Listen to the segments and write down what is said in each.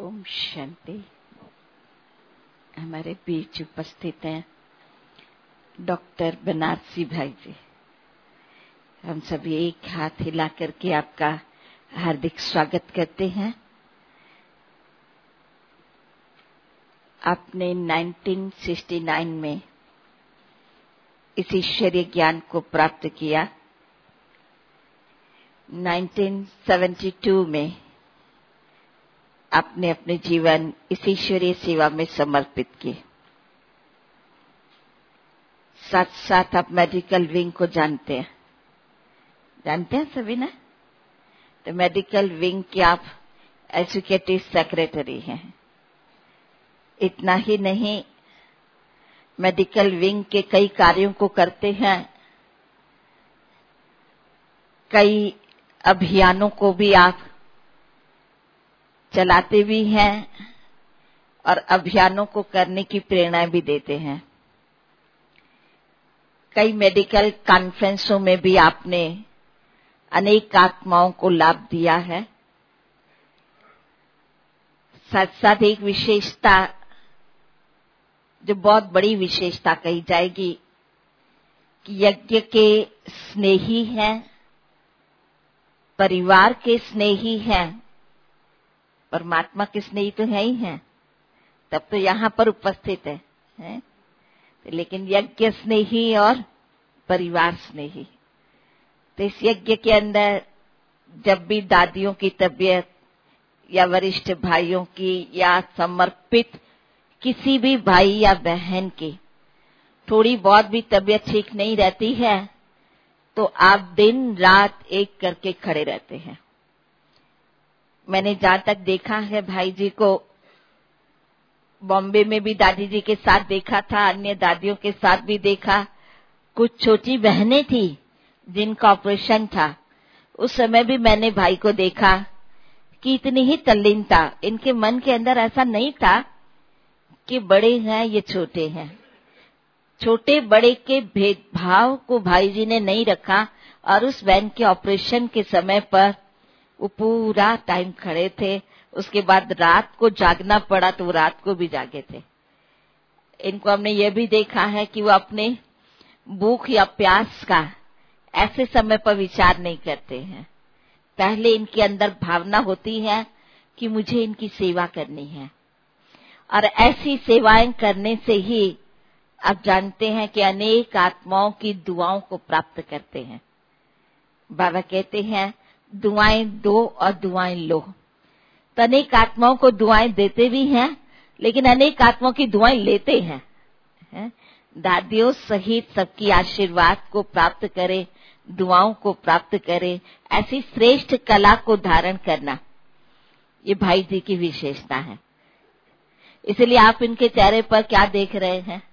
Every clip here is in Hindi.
ओम शांति। हमारे बीच उपस्थित हैं डॉक्टर बनारसी भाई जी। हम सभी एक हाथ हिला करके आपका हार्दिक स्वागत करते हैं। आपने 1969 में इस ईश्वरीय ज्ञान को प्राप्त किया। 1972 में आपने अपने जीवन इस ईश्वरीय सेवा में समर्पित किए। साथ साथ आप मेडिकल विंग को जानते हैं सभी ना। तो मेडिकल विंग के आप एजुकेटिव सेक्रेटरी हैं। इतना ही नहीं, मेडिकल विंग के कई कार्यों को करते हैं। कई अभियानों को भी आप चलाते भी हैं और अभियानों को करने की प्रेरणा भी देते हैं। कई मेडिकल कॉन्फ्रेंसों में भी आपने अनेक आत्माओं को लाभ दिया है। साथ साथ एक विशेषता, जो बहुत बड़ी विशेषता कही जाएगी, कि यज्ञ के स्नेही हैं, परिवार के स्नेही हैं, परमात्मा के स्नेही तो है ही हैं, तब तो यहाँ पर उपस्थित है? लेकिन यज्ञ स्नेही और परिवार स्नेही। तो इस यज्ञ के अंदर जब भी दादियों की तबीयत या वरिष्ठ भाइयों की या समर्पित किसी भी भाई या बहन की थोड़ी बहुत भी तबीयत ठीक नहीं रहती है, तो आप दिन रात एक करके खड़े रहते हैं। मैंने जहां तक देखा है भाई जी को, बॉम्बे में भी दादी जी के साथ देखा था, अन्य दादियों के साथ भी देखा। कुछ छोटी बहनें थी जिनका ऑपरेशन था, उस समय भी मैंने भाई को देखा कि इतनी ही तल्लीनता। इनके मन के अंदर ऐसा नहीं था कि बड़े हैं ये छोटे हैं। छोटे बड़े के भेदभाव को भाई जी ने नहीं रखा और उस बहन के ऑपरेशन के समय पर वो पूरा टाइम खड़े थे। उसके बाद रात को जागना पड़ा तो वो रात को भी जागे थे। इनको हमने ये भी देखा है कि वो अपने भूख या प्यास का ऐसे समय पर विचार नहीं करते हैं। पहले इनके अंदर भावना होती है कि मुझे इनकी सेवा करनी है, और ऐसी सेवाएं करने से ही आप जानते हैं कि अनेक आत्माओं की दुआओं को प्राप्त करते हैं। बाबा कहते हैं दुआएं दो और दुआएं लो। तो अनेक आत्माओं को दुआएं देते भी हैं, लेकिन अनेक आत्माओं की दुआएं लेते हैं। दादियों सहित सबकी आशीर्वाद को प्राप्त करें, दुआओं को प्राप्त करें, ऐसी श्रेष्ठ कला को धारण करना, ये भाई जी की विशेषता है। इसलिए आप इनके चेहरे पर क्या देख रहे हैं?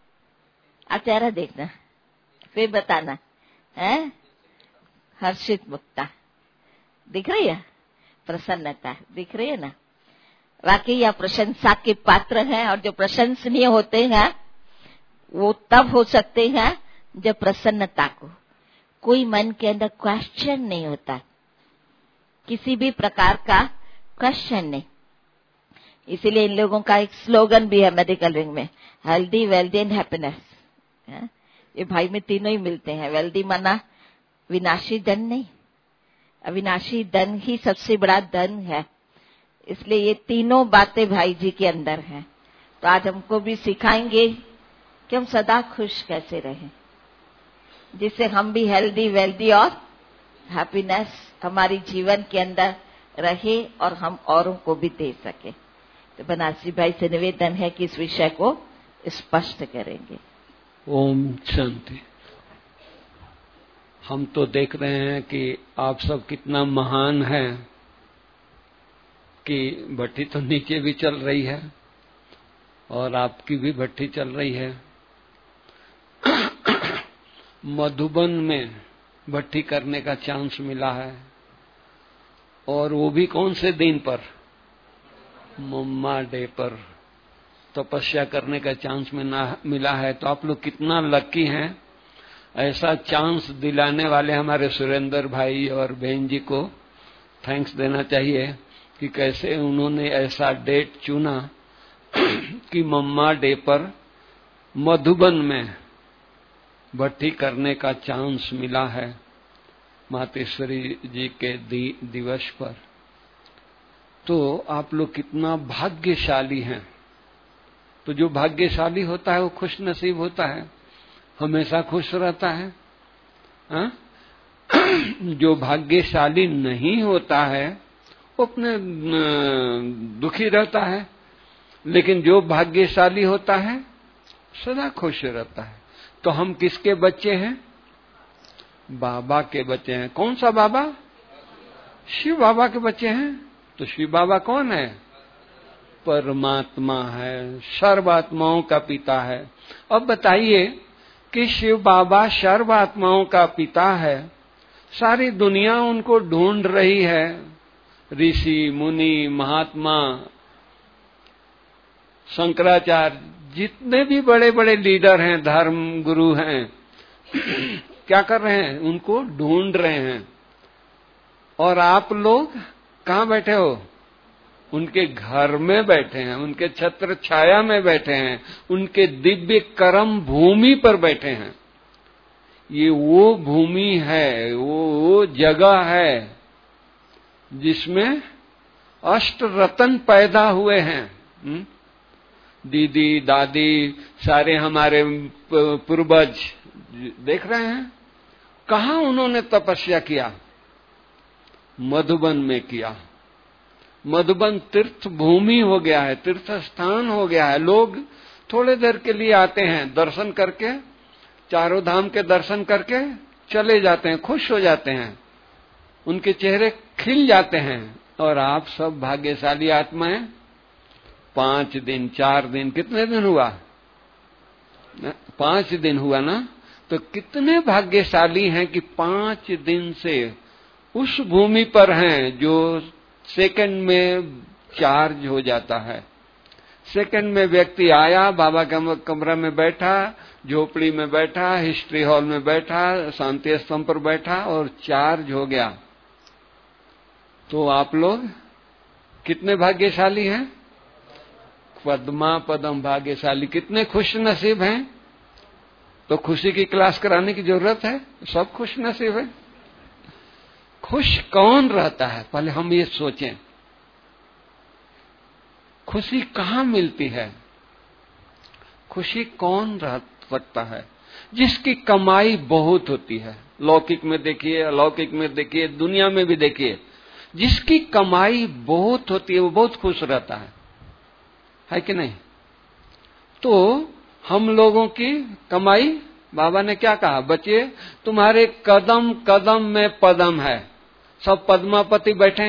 आप चेहरा देखना, फिर बताना है। हर्षित मुक्ता दिख रही है, प्रसन्नता दिख रही है ना। वाकई यह प्रशंसा के पात्र हैं, और जो प्रशंसनीय होते हैं वो तब हो सकते हैं जब प्रसन्नता को कोई मन के अंदर क्वेश्चन नहीं होता, किसी भी प्रकार का क्वेश्चन नहीं। इसीलिए इन लोगों का एक स्लोगन भी है मेडिकल विंग में, हेल्दी वेल्दी एंड हैप्पीनेस। ये भाई में तीनों ही मिलते हैं। वेल्दी माना विनाशी धन नहीं, अविनाशी धन ही सबसे बड़ा धन है। इसलिए ये तीनों बातें भाई जी के अंदर हैं। तो आज हमको भी सिखाएंगे कि हम सदा खुश कैसे रहें, जिससे हम भी हेल्दी वेल्दी और हैप्पीनेस हमारी जीवन के अंदर रहे और हम औरों को भी दे सके। तो बनारसी भाई से निवेदन है कि इस विषय को स्पष्ट करेंगे। ओम शांति। हम तो देख रहे हैं कि आप सब कितना महान है कि भट्टी तो नीचे भी चल रही है और आपकी भी भट्टी चल रही है। मधुबन में भट्टी करने का चांस मिला है, और वो भी कौन से दिन पर? मम्मा डे पर तपस्या करने का चांस मिला है। तो आप लोग कितना लकी हैं। ऐसा चांस दिलाने वाले हमारे सुरेंद्र भाई और बहन जी को थैंक्स देना चाहिए कि कैसे उन्होंने ऐसा डेट चुना कि मम्मा डे पर मधुबन में भट्टी करने का चांस मिला है मातेश्वरी जी के दिवस पर। तो आप लोग कितना भाग्यशाली हैं। तो जो भाग्यशाली होता है वो खुश नसीब होता है, हमेशा खुश रहता है। हा? जो भाग्यशाली नहीं होता है वो अपने दुखी रहता है, लेकिन जो भाग्यशाली होता है सदा खुश रहता है। तो हम किसके बच्चे हैं? बाबा के बच्चे हैं। कौन सा बाबा? शिव बाबा के बच्चे हैं। तो शिव बाबा कौन है? परमात्मा है, सर्वात्माओं का पिता है। अब बताइए कि शिव बाबा सर्वात्माओं का पिता है, सारी दुनिया उनको ढूंढ रही है। ऋषि मुनि महात्मा शंकराचार्य जितने भी बड़े बड़े लीडर हैं, धर्म गुरु हैं, क्या कर रहे हैं? उनको ढूंढ रहे हैं। और आप लोग कहाँ बैठे हो? उनके घर में बैठे हैं, उनके छत्र छाया में बैठे हैं, उनके दिव्य कर्म भूमि पर बैठे हैं। ये वो भूमि है, वो जगह है जिसमें अष्ट रत्न पैदा हुए हैं। दीदी दादी सारे हमारे पूर्वज देख रहे हैं। कहाँ उन्होंने तपस्या किया? मधुबन में किया। मधुबन तीर्थ भूमि हो गया है, तीर्थ स्थान हो गया है। लोग थोड़े देर के लिए आते हैं, दर्शन करके, चारों धाम के दर्शन करके चले जाते हैं, खुश हो जाते हैं, उनके चेहरे खिल जाते हैं। और आप सब भाग्यशाली आत्माएं 5 दिन 4 दिन, कितने दिन हुआ? 5 दिन हुआ ना? तो कितने भाग्यशाली हैं कि 5 दिन से उस भूमि पर हैं जो सेकंड में चार्ज हो जाता है। सेकंड में व्यक्ति आया, बाबा के कमरा में बैठा, झोपड़ी में बैठा, हिस्ट्री हॉल में बैठा, शांति स्तंभ पर बैठा और चार्ज हो गया। तो आप लोग कितने भाग्यशाली हैं? पद्मा पदम भाग्यशाली। कितने खुश नसीब हैं? तो खुशी की क्लास कराने की जरूरत है? सब खुश नसीब है। खुश कौन रहता है? पहले हम ये सोचें, खुशी कहाँ मिलती है? खुशी कौन रह सकता है? जिसकी कमाई बहुत होती है। लौकिक में देखिए, अलौकिक में देखिए, दुनिया में भी देखिए, जिसकी कमाई बहुत होती है वो बहुत खुश रहता है कि नहीं? तो हम लोगों की कमाई, बाबा ने क्या कहा? बच्चे तुम्हारे कदम कदम में पदम है। सब पद्मापति बैठे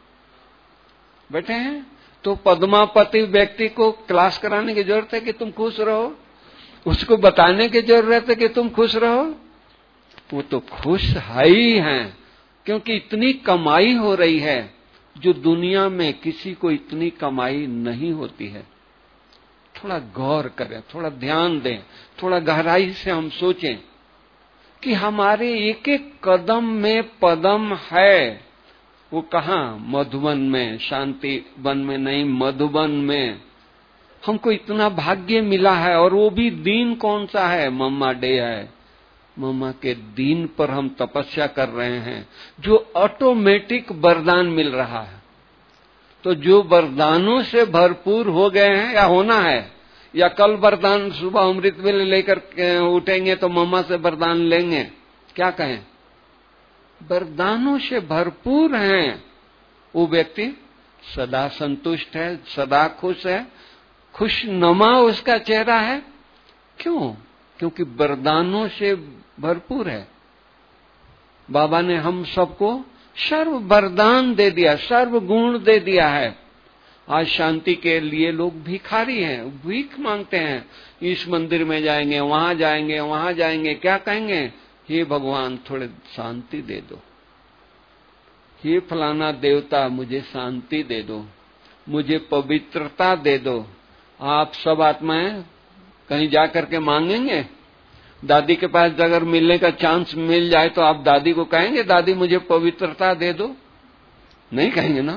हैं। तो पद्मापति व्यक्ति को क्लास कराने की जरूरत है कि तुम खुश रहो? उसको बताने की जरूरत है कि तुम खुश रहो? वो तो खुश है ही हैं, क्योंकि इतनी कमाई हो रही है जो दुनिया में किसी को इतनी कमाई नहीं होती है। थोड़ा गौर करें, थोड़ा ध्यान दें, थोड़ा गहराई से हम सोचें कि हमारे एक एक कदम में पदम है। वो कहाँ? मधुबन में, शांति वन में नहीं, मधुबन में। हमको इतना भाग्य मिला है। और वो भी दिन कौन सा है? मम्मा डे है। मम्मा के दिन पर हम तपस्या कर रहे हैं, जो ऑटोमेटिक वरदान मिल रहा है। तो जो वरदानों से भरपूर हो गए हैं, या होना है, या कल वरदान सुबह अमृत वेले लेकर उठेंगे तो मम्मा से वरदान लेंगे, क्या कहें? वरदानों से भरपूर हैं। वो व्यक्ति सदा संतुष्ट है, सदा खुश है, खुशनुमा उसका चेहरा है। क्यों? क्योंकि वरदानों से भरपूर है। बाबा ने हम सबको सर्व वरदान दे दिया, सर्व गुण दे दिया है। आज शांति के लिए लोग भिखारी हैं, भीख मांगते हैं। इस मंदिर में जाएंगे, वहां जाएंगे, वहां जाएंगे, क्या कहेंगे? हे भगवान थोड़े शांति दे दो, हे फलाना देवता मुझे शांति दे दो, मुझे पवित्रता दे दो। आप सब आत्माएं कहीं जाकर के मांगेंगे? दादी के पास अगर मिलने का चांस मिल जाए तो आप दादी को कहेंगे दादी मुझे पवित्रता दे दो? नहीं कहेंगे ना।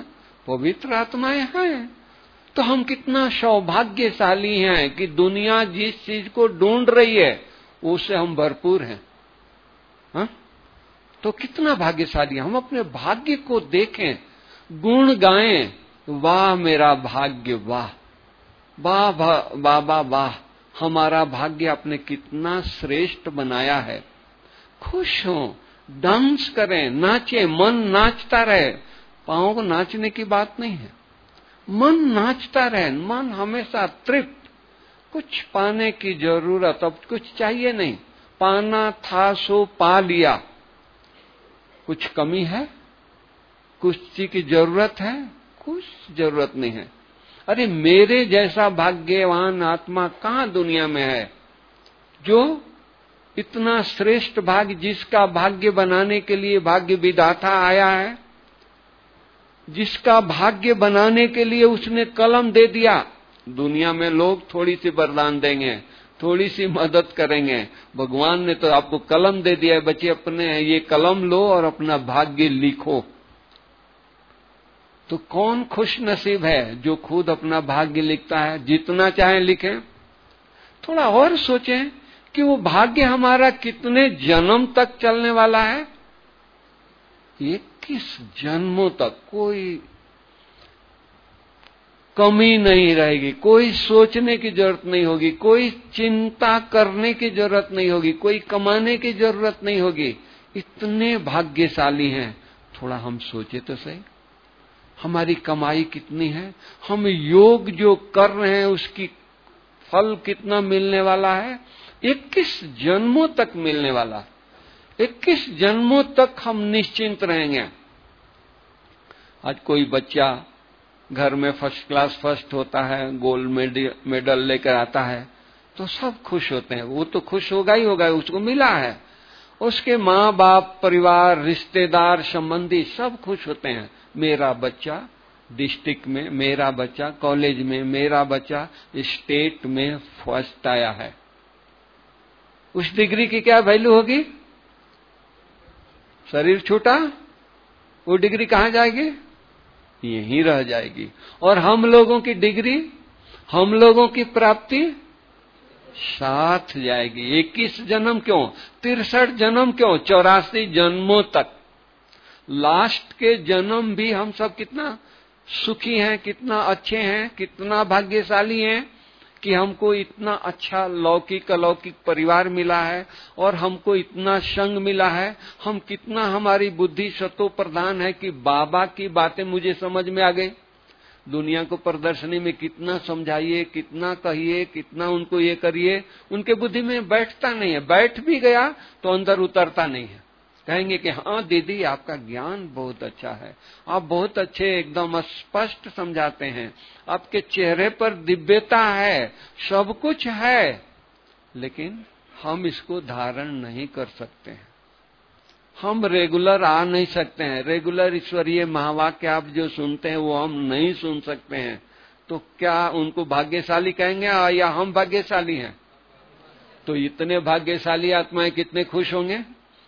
पवित्र आत्माएं हैं। तो हम कितना सौभाग्यशाली हैं कि दुनिया जिस चीज को ढूंढ रही है उससे हम भरपूर हैं। हा? तो कितना भाग्यशाली, हम अपने भाग्य को देखें, गुण गाएं, वाह मेरा भाग्य, वाह वाह बाबा वाह, हमारा भाग्य आपने कितना श्रेष्ठ बनाया है। खुश हो, डांस करें, नाचे, मन नाचता रहे। पांव को नाचने की बात नहीं है, मन नाचता रहे, मन हमेशा तृप्त। कुछ पाने की जरूरत अब कुछ चाहिए नहीं, पाना था सो पा लिया। कुछ कमी है, कुछ चीज की जरूरत है, कुछ जरूरत नहीं है। अरे मेरे जैसा भाग्यवान आत्मा कहां दुनिया में है, जो इतना श्रेष्ठ भाग्य, जिसका भाग्य बनाने के लिए भाग्य विधाता आया है, जिसका भाग्य बनाने के लिए उसने कलम दे दिया। दुनिया में लोग थोड़ी सी वरदान देंगे, थोड़ी सी मदद करेंगे, भगवान ने तो आपको कलम दे दिया है, बच्चे अपने ये कलम लो और अपना भाग्य लिखो। तो कौन खुश नसीब है जो खुद अपना भाग्य लिखता है। जितना चाहे लिखें, थोड़ा और सोचें कि वो भाग्य हमारा कितने जन्म तक चलने वाला है। 21 जन्मों तक कोई कमी नहीं रहेगी, कोई सोचने की जरूरत नहीं होगी, कोई चिंता करने की जरूरत नहीं होगी, कोई कमाने की जरूरत नहीं होगी। इतने भाग्यशाली हैं। थोड़ा हम सोचे तो सही, हमारी कमाई कितनी है, हम योग जो कर रहे हैं उसकी फल कितना मिलने वाला है। 21 जन्मों तक मिलने वाला, 21 जन्मों तक हम निश्चिंत रहेंगे। आज कोई बच्चा घर में फर्स्ट क्लास फर्स्ट होता है, गोल्ड मेडल लेकर आता है, तो सब खुश होते हैं। वो तो खुश होगा ही होगा, उसको मिला है। उसके माँ बाप, परिवार, रिश्तेदार, संबंधी सब खुश होते हैं। मेरा बच्चा डिस्ट्रिक्ट में, मेरा बच्चा कॉलेज में, मेरा बच्चा स्टेट में फर्स्ट आया है। उस डिग्री की क्या वैल्यू होगी? शरीर छूटा, वो डिग्री कहां जाएगी? यहीं रह जाएगी। और हम लोगों की डिग्री, हम लोगों की प्राप्ति साथ जाएगी। 21 जन्म क्यों, 63 जन्म क्यों, 84 जन्मों तक। लास्ट के जन्म भी हम सब कितना सुखी हैं, कितना अच्छे हैं, कितना भाग्यशाली हैं कि हमको इतना अच्छा लौकिक अलौकिक परिवार मिला है और हमको इतना संग मिला है। हम कितना, हमारी बुद्धि सतो प्रधान है कि बाबा की बातें मुझे समझ में आ गई। दुनिया को प्रदर्शनी में कितना समझाइए, कितना कहिए, कितना उनको ये करिए, उनके बुद्धि में बैठता नहीं है। बैठ भी गया तो अंदर उतरता नहीं है। कहेंगे कि हाँ दीदी आपका ज्ञान बहुत अच्छा है, आप बहुत अच्छे एकदम स्पष्ट समझाते हैं, आपके चेहरे पर दिव्यता है, सब कुछ है, लेकिन हम इसको धारण नहीं कर सकते हैं। हम रेगुलर आ नहीं सकते हैं। रेगुलर ईश्वरीय महावाक्य आप जो सुनते हैं वो हम नहीं सुन सकते हैं। तो क्या उनको भाग्यशाली कहेंगे या हम भाग्यशाली हैं? तो इतने भाग्यशाली आत्माएं कितने खुश होंगे।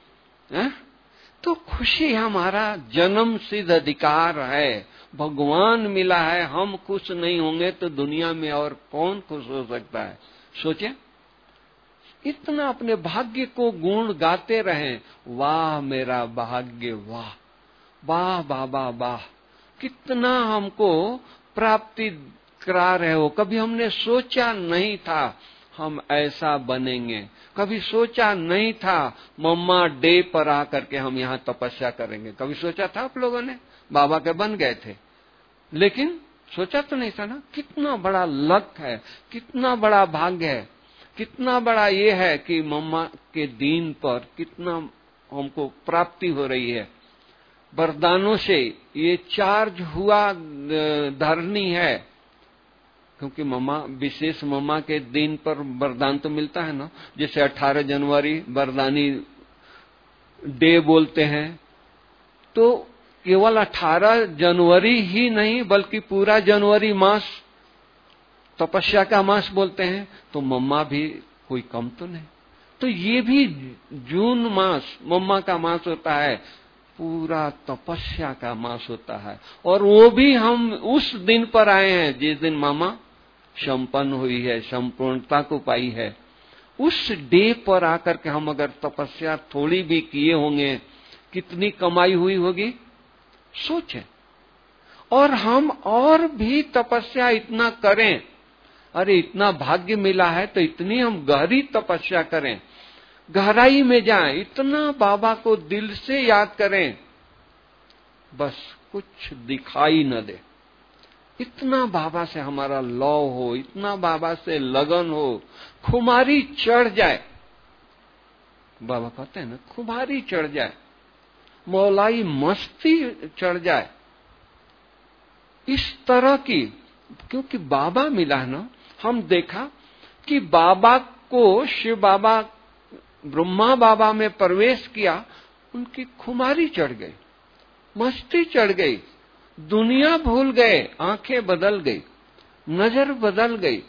तो खुशी हमारा जन्म सिद्ध अधिकार है, भगवान मिला है। हम खुश नहीं होंगे तो दुनिया में और कौन खुश हो सकता है? सोचें, इतना अपने भाग्य को गुण गाते रहें। वाह मेरा भाग्य, वाह वाह बाबा वाह, कितना हमको प्राप्ति करा रहे हो। कभी हमने सोचा नहीं था हम ऐसा बनेंगे, कभी सोचा नहीं था मम्मा डे पर आकर के हम यहाँ तपस्या करेंगे। कभी सोचा था आप लोगों ने? बाबा के बन गए थे, लेकिन सोचा तो नहीं था ना। कितना बड़ा लक है, कितना बड़ा भाग्य है, कितना बड़ा ये है कि मम्मा के दिन पर कितना हमको प्राप्ति हो रही है। वरदानों से ये चार्ज हुआ धरनी है, क्योंकि मम्मा, विशेष मम्मा के दिन पर वरदान तो मिलता है ना। जैसे 18 जनवरी वरदानी डे बोलते हैं, तो केवल 18 जनवरी ही नहीं बल्कि पूरा जनवरी मास तपस्या का मास बोलते हैं। तो मम्मा भी कोई कम तो नहीं। तो ये भी जून मास मम्मा का मास होता है। पूरा तपस्या का मास होता है। और वो भी हम उस दिन पर आए हैं जिस दिन मामा संपन्न हुई है, संपूर्णता को पाई है। उस डे पर आकर के हम अगर तपस्या थोड़ी भी किए होंगे, कितनी कमाई हुई होगी सोचें। और हम और भी तपस्या इतना करें, अरे इतना भाग्य मिला है तो इतनी हम गहरी तपस्या करें, गहराई में जाएं, इतना बाबा को दिल से याद करें, बस कुछ दिखाई न दे। इतना बाबा से हमारा लव हो, इतना बाबा से लगन हो, खुमारी चढ़ जाए। बाबा कहते हैं ना, खुमारी चढ़ जाए, मौलाई मस्ती चढ़ जाए, इस तरह की। क्योंकि बाबा मिला है ना, हम देखा कि बाबा को, शिव बाबा ब्रह्मा बाबा में प्रवेश किया, उनकी खुमारी चढ़ गई, मस्ती चढ़ गई, दुनिया भूल गए, आंखें बदल गई, नजर बदल गई।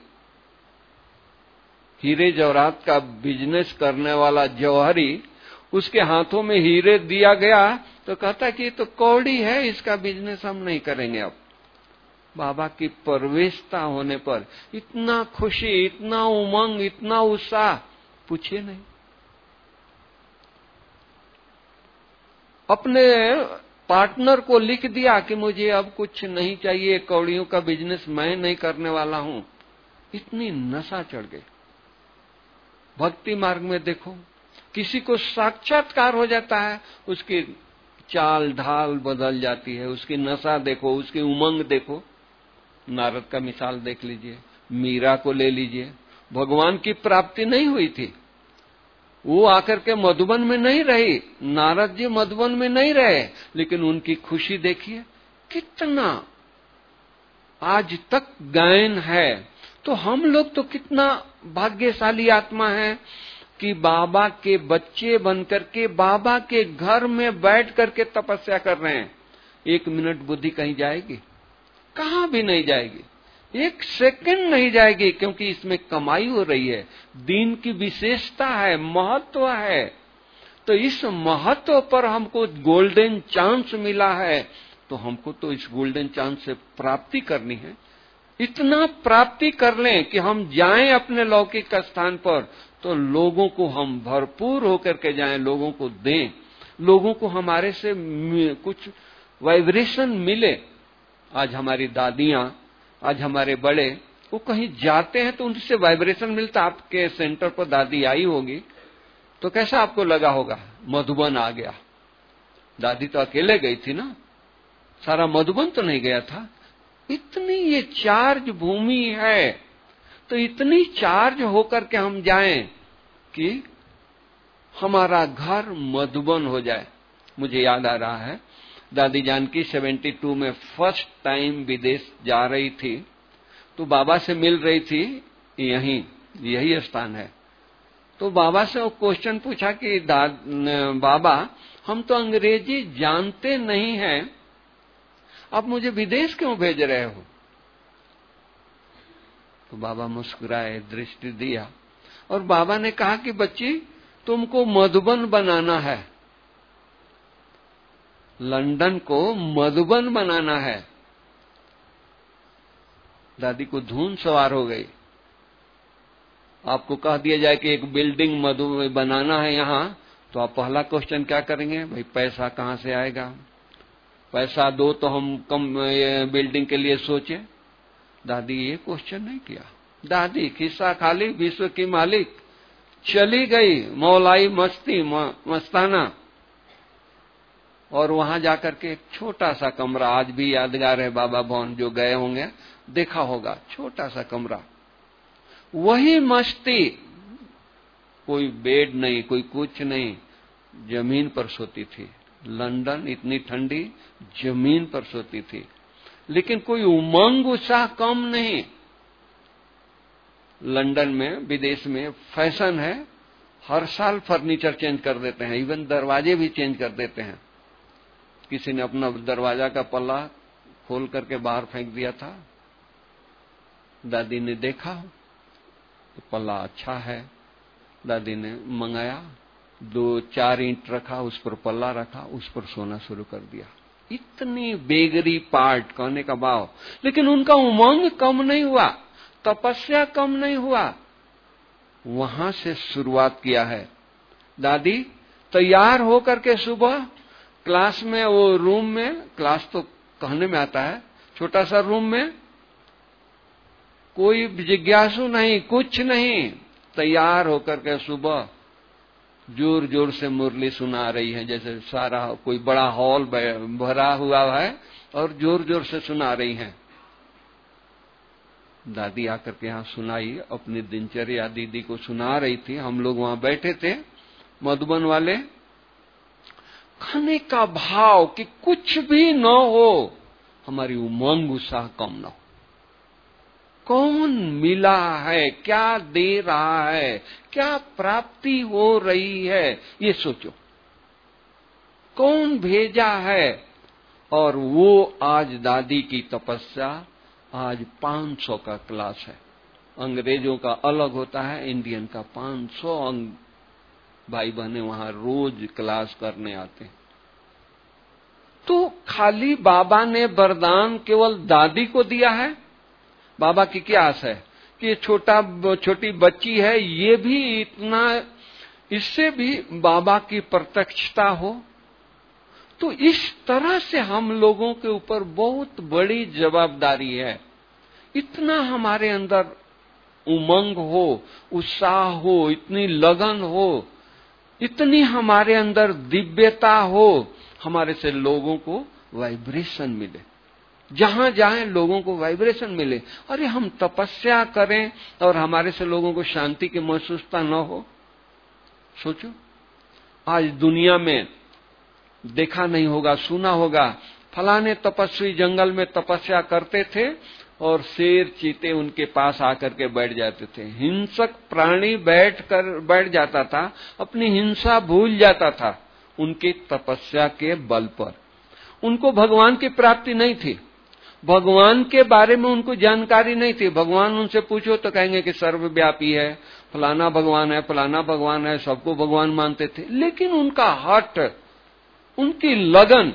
हीरे जवाहरात का बिजनेस करने वाला जौहरी, उसके हाथों में हीरे दिया गया तो कहता कि ये तो कौड़ी है, इसका बिजनेस हम नहीं करेंगे। अब बाबा की प्रवेशता होने पर इतना खुशी, इतना उमंग, इतना उत्साह, पूछिए नहीं। अपने पार्टनर को लिख दिया कि मुझे अब कुछ नहीं चाहिए, कौड़ियों का बिजनेस मैं नहीं करने वाला हूं। इतनी नशा चढ़ गई। भक्ति मार्ग में देखो, किसी को साक्षात्कार हो जाता है, उसकी चाल ढाल बदल जाती है, उसकी नशा देखो, उसकी उमंग देखो। नारद का मिसाल देख लीजिए, मीरा को ले लीजिए। भगवान की प्राप्ति नहीं हुई थी, वो आकर के मधुबन में नहीं रही, नारद जी मधुबन में नहीं रहे, लेकिन उनकी खुशी देखिए कितना आज तक गायन है। तो हम लोग तो कितना भाग्यशाली आत्मा है कि बाबा के बच्चे बनकर के बाबा के घर में बैठ करके तपस्या कर रहे हैं। 1 मिनट बुद्धि कहीं जाएगी? कहां भी नहीं जाएगी, 1 सेकंड नहीं जाएगी, क्योंकि इसमें कमाई हो रही है, दीन की विशेषता है, महत्व है। तो इस महत्व पर हमको गोल्डन चांस मिला है, तो हमको तो इस गोल्डन चांस से प्राप्ति करनी है। इतना प्राप्ति कर लें कि हम जाएं अपने लौकिक स्थान पर, तो लोगों को हम भरपूर होकर के जाएं, लोगों को दें, लोगों को हमारे से कुछ वाइब्रेशन मिले। आज हमारी दादियां, आज हमारे बड़े, वो कहीं जाते हैं तो उनसे वाइब्रेशन मिलता। आपके सेंटर पर दादी आई होगी तो कैसा आपको लगा होगा? मधुबन आ गया। दादी तो अकेले गई थी ना, सारा मधुबन तो नहीं गया था। इतनी ये चार्ज भूमि है, तो इतनी चार्ज होकर के हम जाएं कि हमारा घर मधुबन हो जाए। मुझे याद आ रहा है, दादी जानकी 72 में फर्स्ट टाइम विदेश जा रही थी, तो बाबा से मिल रही थी, यही स्थान है। तो बाबा से वो क्वेश्चन पूछा कि बाबा, हम तो अंग्रेजी जानते नहीं हैं, आप मुझे विदेश क्यों भेज रहे हो? तो बाबा मुस्कुराए, दृष्टि दिया, और बाबा ने कहा कि बच्ची, तुमको मधुबन बनाना है, लंदन को मधुबन बनाना है। दादी को धुन सवार हो गई। आपको कह दिया जाए कि एक बिल्डिंग मधुबन बनाना है यहां, तो आप पहला क्वेश्चन क्या करेंगे? भाई पैसा कहां से आएगा? पैसा दो तो हम कम बिल्डिंग के लिए सोचे। दादी ये क्वेश्चन नहीं किया। दादी खिस्सा खाली, विश्व की मालिक, चली गई, मौलाई मस्ती मस्ताना। और वहां जाकर के एक छोटा सा कमरा, आज भी यादगार है, बाबा भवन जो गए होंगे देखा होगा, छोटा सा कमरा, वही मस्ती, कोई बेड नहीं, कोई कुछ नहीं, जमीन पर सोती थी। लंदन इतनी ठंडी, जमीन पर सोती थी, लेकिन कोई उमंग उत्साह कम नहीं। लंदन में, विदेश में फैशन है, हर साल फर्नीचर चेंज कर देते हैं, इवन दरवाजे भी चेंज कर देते हैं। किसी ने अपना दरवाजा का पल्ला खोल करके बाहर फेंक दिया था, दादी ने देखा तो पल्ला अच्छा है, दादी ने मंगाया, 2-4 ईंट रखा, उस पर पल्ला रखा, उस पर सोना शुरू कर दिया। इतनी बेगरी पार्ट कहने का भाव, लेकिन उनका उमंग कम नहीं हुआ, तपस्या कम नहीं हुआ। वहां से शुरुआत किया है। दादी तैयार होकर के सुबह क्लास में, वो रूम में, क्लास तो कहने में आता है, छोटा सा रूम में, कोई जिज्ञासु नहीं, कुछ नहीं, तैयार होकर के सुबह जोर जोर से मुरली सुना रही है, जैसे सारा कोई बड़ा हॉल भरा हुआ है और जोर जोर से सुना रही है। दादी आकर के यहाँ सुनाई, अपनी दिनचर्या दीदी को सुना रही थी। हम लोग वहां बैठे थे, मधुबन वाले। खाने का भाव कि कुछ भी न हो, हमारी उमंग उत्साह कम न हो। कौन मिला है, क्या दे रहा है, क्या प्राप्ति हो रही है, ये सोचो। कौन भेजा है? और वो आज दादी की तपस्या, आज 500 का क्लास है। अंग्रेजों का अलग होता है, इंडियन का 500 भाई बहने वहां रोज क्लास करने आते हैं। तो खाली बाबा ने वरदान केवल दादी को दिया है? बाबा की क्या आस है कि छोटी बच्ची है, ये भी इतना, इससे भी बाबा की प्रत्यक्षता हो? तो इस तरह से हम लोगों के ऊपर बहुत बड़ी जवाबदारी है। इतना हमारे अंदर उमंग हो, उत्साह हो, इतनी लगन हो, इतनी हमारे अंदर दिव्यता हो, हमारे से लोगों को वाइब्रेशन मिले, जहां जाएं लोगों को वाइब्रेशन मिले। अरे हम तपस्या करें और हमारे से लोगों को शांति की महसूसता न हो? सोचो, आज दुनिया में देखा नहीं होगा, सुना होगा, फलाने तपस्वी जंगल में तपस्या करते थे और शेर चीते उनके पास आकर के बैठ जाते थे। हिंसक प्राणी बैठ जाता था, अपनी हिंसा भूल जाता था उनकी तपस्या के बल पर। उनको भगवान की प्राप्ति नहीं थी, भगवान के बारे में उनको जानकारी नहीं थी। भगवान उनसे पूछो तो कहेंगे कि सर्वव्यापी है, फलाना भगवान है, फलाना भगवान है, सबको भगवान मानते थे। लेकिन उनका हट, उनकी लगन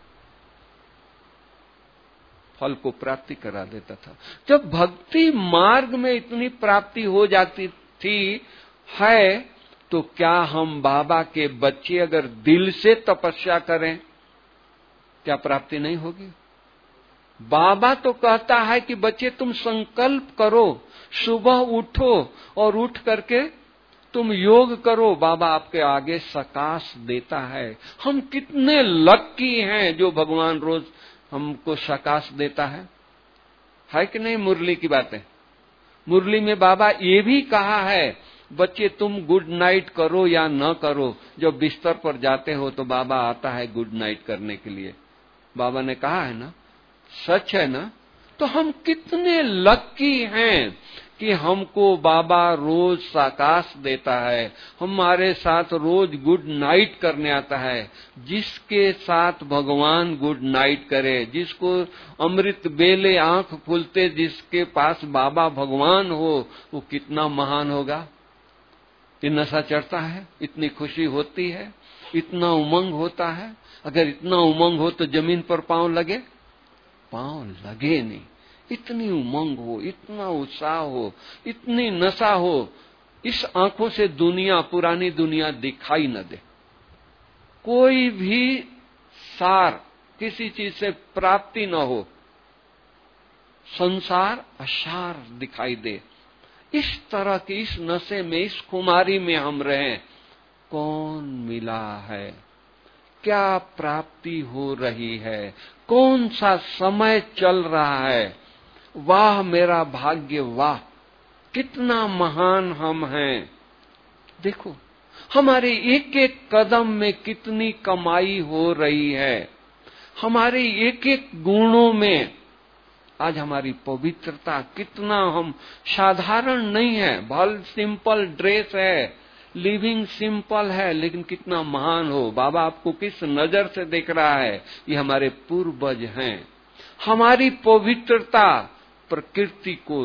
फल को प्राप्ति करा देता था। जब भक्ति मार्ग में इतनी प्राप्ति हो जाती थी है, तो क्या हम बाबा के बच्चे अगर दिल से तपस्या करें, क्या प्राप्ति नहीं होगी? बाबा तो कहता है कि बच्चे तुम संकल्प करो, सुबह उठो और उठ करके तुम योग करो, बाबा आपके आगे सकाश देता है। हम कितने लक्की हैं जो भगवान रोज हमको सकाश देता है कि नहीं? मुरली की बातें, मुरली में बाबा ये भी कहा है, बच्चे तुम गुड नाइट करो या न करो, जब बिस्तर पर जाते हो तो बाबा आता है गुड नाइट करने के लिए। बाबा ने कहा है ना, सच है ना? तो हम कितने लक्की हैं कि हमको बाबा रोज साकाश देता है, हमारे साथ रोज गुड नाइट करने आता है। जिसके साथ भगवान गुड नाइट करे, जिसको अमृत बेले आंख खुलते जिसके पास बाबा भगवान हो, वो कितना महान होगा। ये नशा चढ़ता है, इतनी खुशी होती है, इतना उमंग होता है। अगर इतना उमंग हो तो जमीन पर पांव लगे? पांव लगे नहीं। इतनी उमंग हो, इतना उत्साह हो, इतनी नशा हो, इस आंखों से दुनिया, पुरानी दुनिया दिखाई न दे। कोई भी सार, किसी चीज से प्राप्ति न हो, संसार असार दिखाई दे। इस तरह की इस नशे में, इस खुमारी में हम रहें। कौन मिला है, क्या प्राप्ति हो रही है, कौन सा समय चल रहा है। वाह मेरा भाग्य, वाह कितना महान हम हैं। देखो हमारे एक एक कदम में कितनी कमाई हो रही है, हमारे एक एक गुणों में। आज हमारी पवित्रता, कितना हम साधारण नहीं है, भल सिंपल ड्रेस है, लिविंग सिंपल है, लेकिन कितना महान हो। बाबा आपको किस नजर से देख रहा है? ये हमारे पूर्वज हैं। हमारी पवित्रता प्रकृति को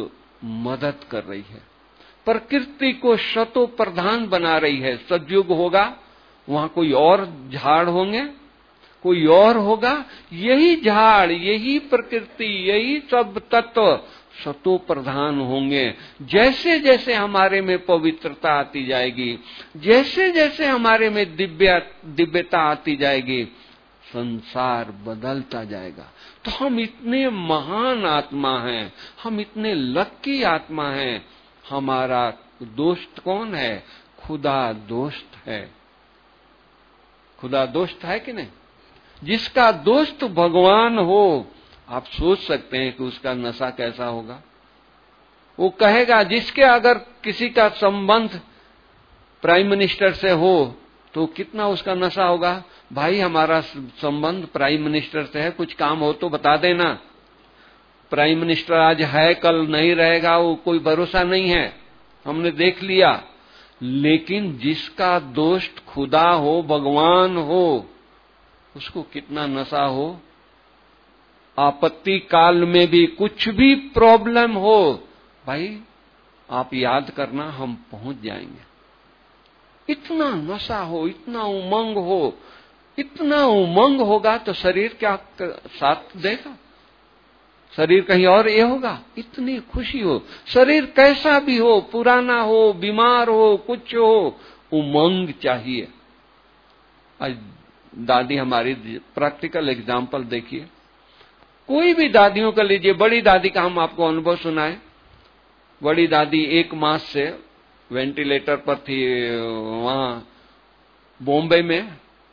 मदद कर रही है, प्रकृति को शतो प्रधान बना रही है। सतयुग होगा वहां कोई और झाड़ होंगे, कोई और होगा? यही झाड़, यही प्रकृति, यही सब तत्व सतो प्रधान होंगे। जैसे जैसे हमारे में पवित्रता आती जाएगी, जैसे जैसे हमारे में दिव्यता आती जाएगी, संसार बदलता जाएगा। तो हम इतने महान आत्मा हैं, हम इतने लक्की आत्मा हैं। हमारा दोस्त कौन है? खुदा दोस्त है। खुदा दोस्त है कि नहीं? जिसका दोस्त भगवान हो, आप सोच सकते हैं कि उसका नशा कैसा होगा। वो कहेगा, जिसके अगर किसी का संबंध प्राइम मिनिस्टर से हो तो कितना उसका नशा होगा। भाई हमारा संबंध प्राइम मिनिस्टर से है, कुछ काम हो तो बता देना। प्राइम मिनिस्टर आज है, कल नहीं रहेगा, वो कोई भरोसा नहीं है, हमने देख लिया। लेकिन जिसका दोस्त खुदा हो, भगवान हो, उसको कितना नशा हो। आपत्ति काल में भी कुछ भी प्रॉब्लम हो, भाई आप याद करना, हम पहुंच जाएंगे। इतना नशा हो, इतना उमंग हो। इतना उमंग होगा तो शरीर क्या साथ देगा? शरीर कहीं और ये होगा। इतनी खुशी हो, शरीर कैसा भी हो, पुराना हो, बीमार हो, कुछ हो, उमंग चाहिए। आज दादी हमारी, प्रैक्टिकल एग्जाम्पल देखिए, कोई भी दादियों का लीजिए। बड़ी दादी का हम आपको अनुभव सुनाएं। बड़ी दादी 1 मास से वेंटिलेटर पर थी, वहां बॉम्बे में।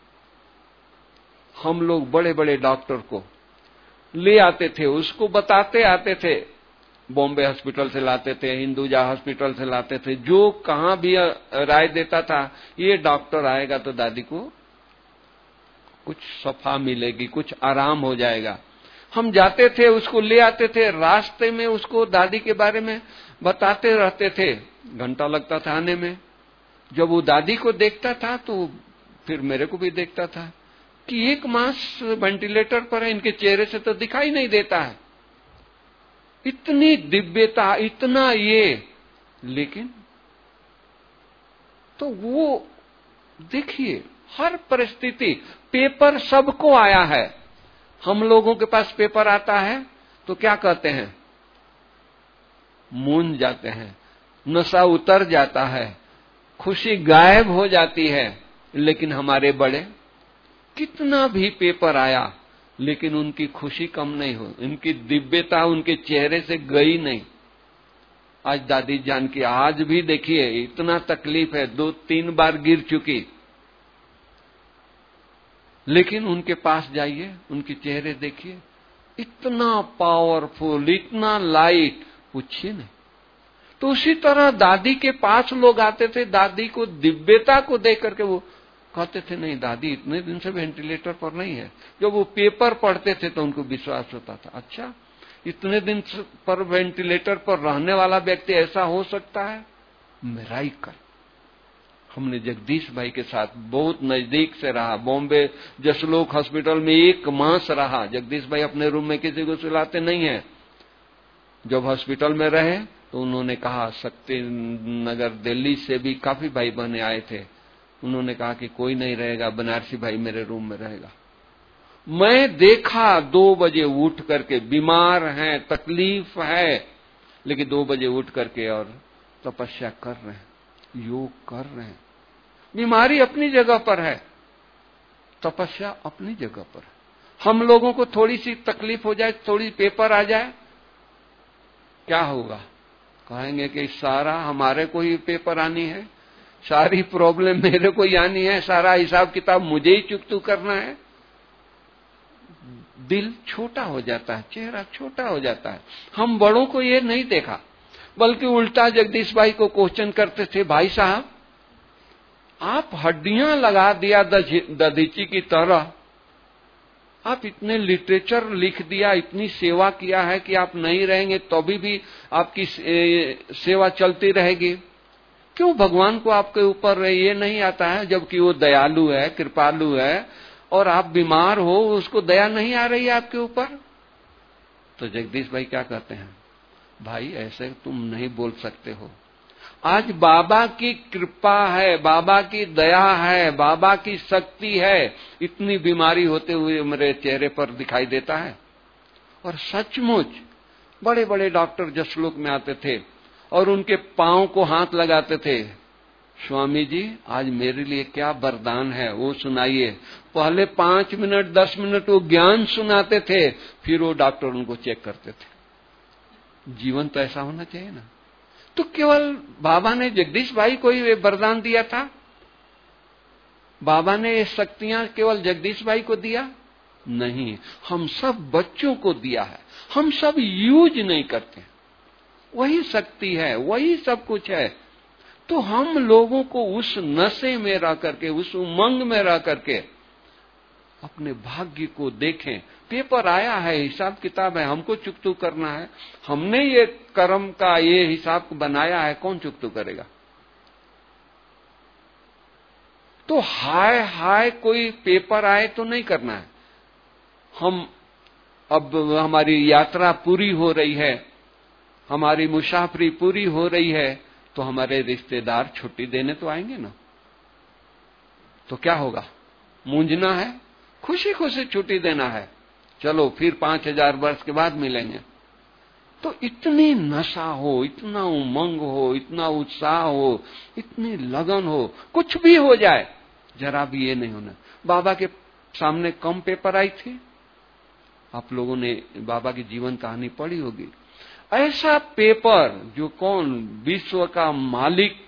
हम लोग बड़े बड़े डॉक्टर को ले आते थे, उसको बताते आते थे। बॉम्बे हॉस्पिटल से लाते थे, हिंदुजा हॉस्पिटल से लाते थे। जो कहां भी राय देता था, ये डॉक्टर आएगा तो दादी को कुछ सफा मिलेगी, कुछ आराम हो जाएगा। हम जाते थे, उसको ले आते थे, रास्ते में उसको दादी के बारे में बताते रहते थे। घंटा लगता था आने में। जब वो दादी को देखता था तो फिर मेरे को भी देखता था कि 1 मास वेंटिलेटर पर है, इनके चेहरे से तो दिखाई नहीं देता है। इतनी दिव्यता, इतना ये, लेकिन तो वो देखिए हर परिस्थिति। पेपर सबको आया है। हम लोगों के पास पेपर आता है तो क्या कहते हैं? मूंझ जाते हैं, नशा उतर जाता है, खुशी गायब हो जाती है। लेकिन हमारे बड़े, कितना भी पेपर आया लेकिन उनकी खुशी कम नहीं हो, उनकी दिव्यता उनके चेहरे से गई नहीं। आज दादी जान की आज भी देखिए इतना तकलीफ है, 2-3 बार गिर चुकी, लेकिन उनके पास जाइए, उनके चेहरे देखिए, इतना पावरफुल, इतना लाइट, पूछिए नहीं। तो उसी तरह दादी के पास लोग आते थे, दादी को दिव्यता को देख करके वो कहते थे, नहीं दादी इतने दिन से वेंटिलेटर पर नहीं है। जब वो पेपर पढ़ते थे तो उनको विश्वास होता था, अच्छा इतने दिन पर वेंटिलेटर पर रहने वाला व्यक्ति ऐसा हो सकता है, मिराकल। हमने जगदीश भाई के साथ बहुत नजदीक से रहा। बॉम्बे जसलोक हॉस्पिटल में 1 मास रहा। जगदीश भाई अपने रूम में किसी को सुलाते नहीं है। जब हॉस्पिटल में रहे तो उन्होंने कहा, शक्ति नगर दिल्ली से भी काफी भाई बहने आए थे, उन्होंने कहा कि कोई नहीं रहेगा, बनारसी भाई मेरे रूम में रहेगा। मैं देखा 2 बजे उठ करके, बीमार हैं, तकलीफ है, लेकिन 2 बजे उठ करके और तपस्या कर रहे हैं, योग कर रहे हैं। बीमारी अपनी जगह पर है, तपस्या अपनी जगह पर है। हम लोगों को थोड़ी सी तकलीफ हो जाए, थोड़ी पेपर आ जाए, क्या होगा? कहेंगे कि सारा हमारे को ही पेपर आनी है, सारी प्रॉब्लम मेरे को ही आनी है, सारा हिसाब किताब मुझे ही चुकतू करना है। दिल छोटा हो जाता है, चेहरा छोटा हो जाता है। हम बड़ों को ये नहीं देखा, बल्कि उल्टा जगदीश भाई को क्वेश्चन करते थे, भाई साहब आप हड्डियां लगा दिया दधीची की तरह, आप इतने लिटरेचर लिख दिया, इतनी सेवा किया है कि आप नहीं रहेंगे तो भी आपकी सेवा चलती रहेगी। क्यों भगवान को आपके ऊपर ये नहीं आता है, जबकि वो दयालु है, कृपालु है, और आप बीमार हो, उसको दया नहीं आ रही है आपके ऊपर? तो जगदीश भाई क्या कहते हैं, भाई ऐसे तुम नहीं बोल सकते हो। आज बाबा की कृपा है, बाबा की दया है, बाबा की शक्ति है, इतनी बीमारी होते हुए मेरे चेहरे पर दिखाई देता है। और सचमुच बड़े बड़े डॉक्टर जसलोक में आते थे और उनके पांव को हाथ लगाते थे, स्वामी जी आज मेरे लिए क्या वरदान है वो सुनाइए। पहले 5 मिनट 10 मिनट वो ज्ञान सुनाते थे, फिर वो डॉक्टर उनको चेक करते थे। जीवन तो ऐसा होना चाहिए ना। तो केवल बाबा ने जगदीश भाई को ही वरदान दिया था? बाबा ने ये शक्तियां केवल जगदीश भाई को दिया? नहीं, हम सब बच्चों को दिया है, हम सब यूज नहीं करते। वही शक्ति है, वही सब कुछ है। तो हम लोगों को उस नशे में रह करके, उस उमंग में रह करके अपने भाग्य को देखें। पेपर आया है, हिसाब किताब है, हमको चुकतू करना है। हमने ये कर्म का ये हिसाब बनाया है, कौन चुकतू करेगा? तो हाय हाय कोई पेपर आए तो नहीं करना है। हम अब हमारी यात्रा पूरी हो रही है, हमारी मुसाफरी पूरी हो रही है, तो हमारे रिश्तेदार छुट्टी देने तो आएंगे ना। तो क्या होगा? मूंझना है, खुशी खुशी छुट्टी देना है, चलो फिर 5000 वर्ष के बाद मिलेंगे। तो इतनी नशा हो, इतना उमंग हो, इतना उत्साह हो, इतनी लगन हो, कुछ भी हो जाए, जरा भी ये नहीं होना। बाबा के सामने कम पेपर आई थी, आप लोगों ने बाबा की जीवन कहानी पढ़ी होगी। ऐसा पेपर जो कौन विश्व का मालिक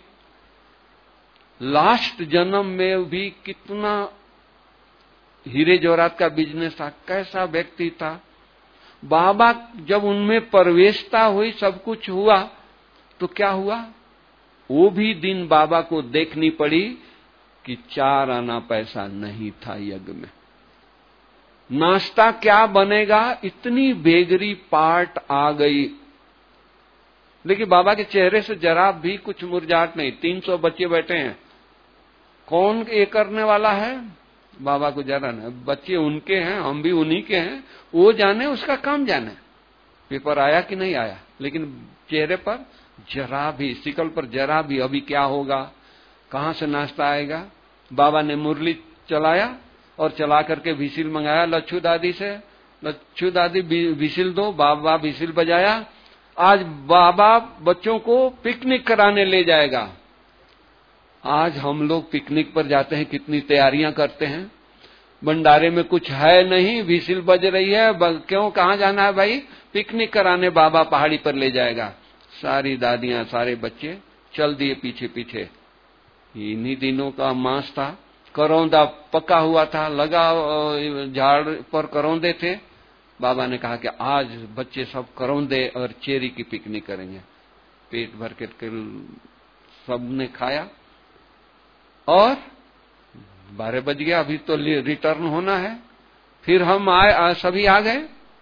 लास्ट जन्म में भी कितना हीरे जवाहरात का बिजनेस था, कैसा व्यक्ति था। बाबा जब उनमें प्रवेशता हुई, सब कुछ हुआ, तो क्या हुआ? वो भी दिन बाबा को देखनी पड़ी कि 4 आना पैसा नहीं था यज्ञ में। नाश्ता क्या बनेगा, इतनी बेगरी पार्ट आ गई। लेकिन बाबा के चेहरे से जरा भी कुछ मुरझाहट नहीं। 300 बच्चे बैठे हैं, कौन ये करने वाला है? बाबा को जरा नहीं, बच्चे उनके हैं, हम भी उन्हीं के हैं, वो जाने, उसका काम जाने। पेपर आया कि नहीं आया, लेकिन चेहरे पर जरा भी, शिकल पर जरा भी अभी क्या होगा, कहां से नाश्ता आएगा। बाबा ने मुरली चलाया और चला करके विसिल मंगाया लच्छू दादी से, लच्छू दादी विसिल दो, बाबा विसिल बजाया। आज बाबा बच्चों को पिकनिक कराने ले जाएगा। आज हम लोग पिकनिक पर जाते हैं, कितनी तैयारियां करते हैं। भंडारे में कुछ है नहीं, विसिल बज रही है, क्यों, कहां जाना है भाई? पिकनिक कराने बाबा पहाड़ी पर ले जाएगा। सारी दादियां, सारे बच्चे चल दिए पीछे पीछे। इन्हीं दिनों का मास था, करौंदा पका हुआ था, लगा झाड़ पर करौंदे थे। बाबा ने कहा कि आज बच्चे सब करौंदे और चेरी की पिकनिक करेंगे। पेट भर के सबने खाया और 12 बज गया, अभी तो रिटर्न होना है। फिर हम आए, सभी आ गए।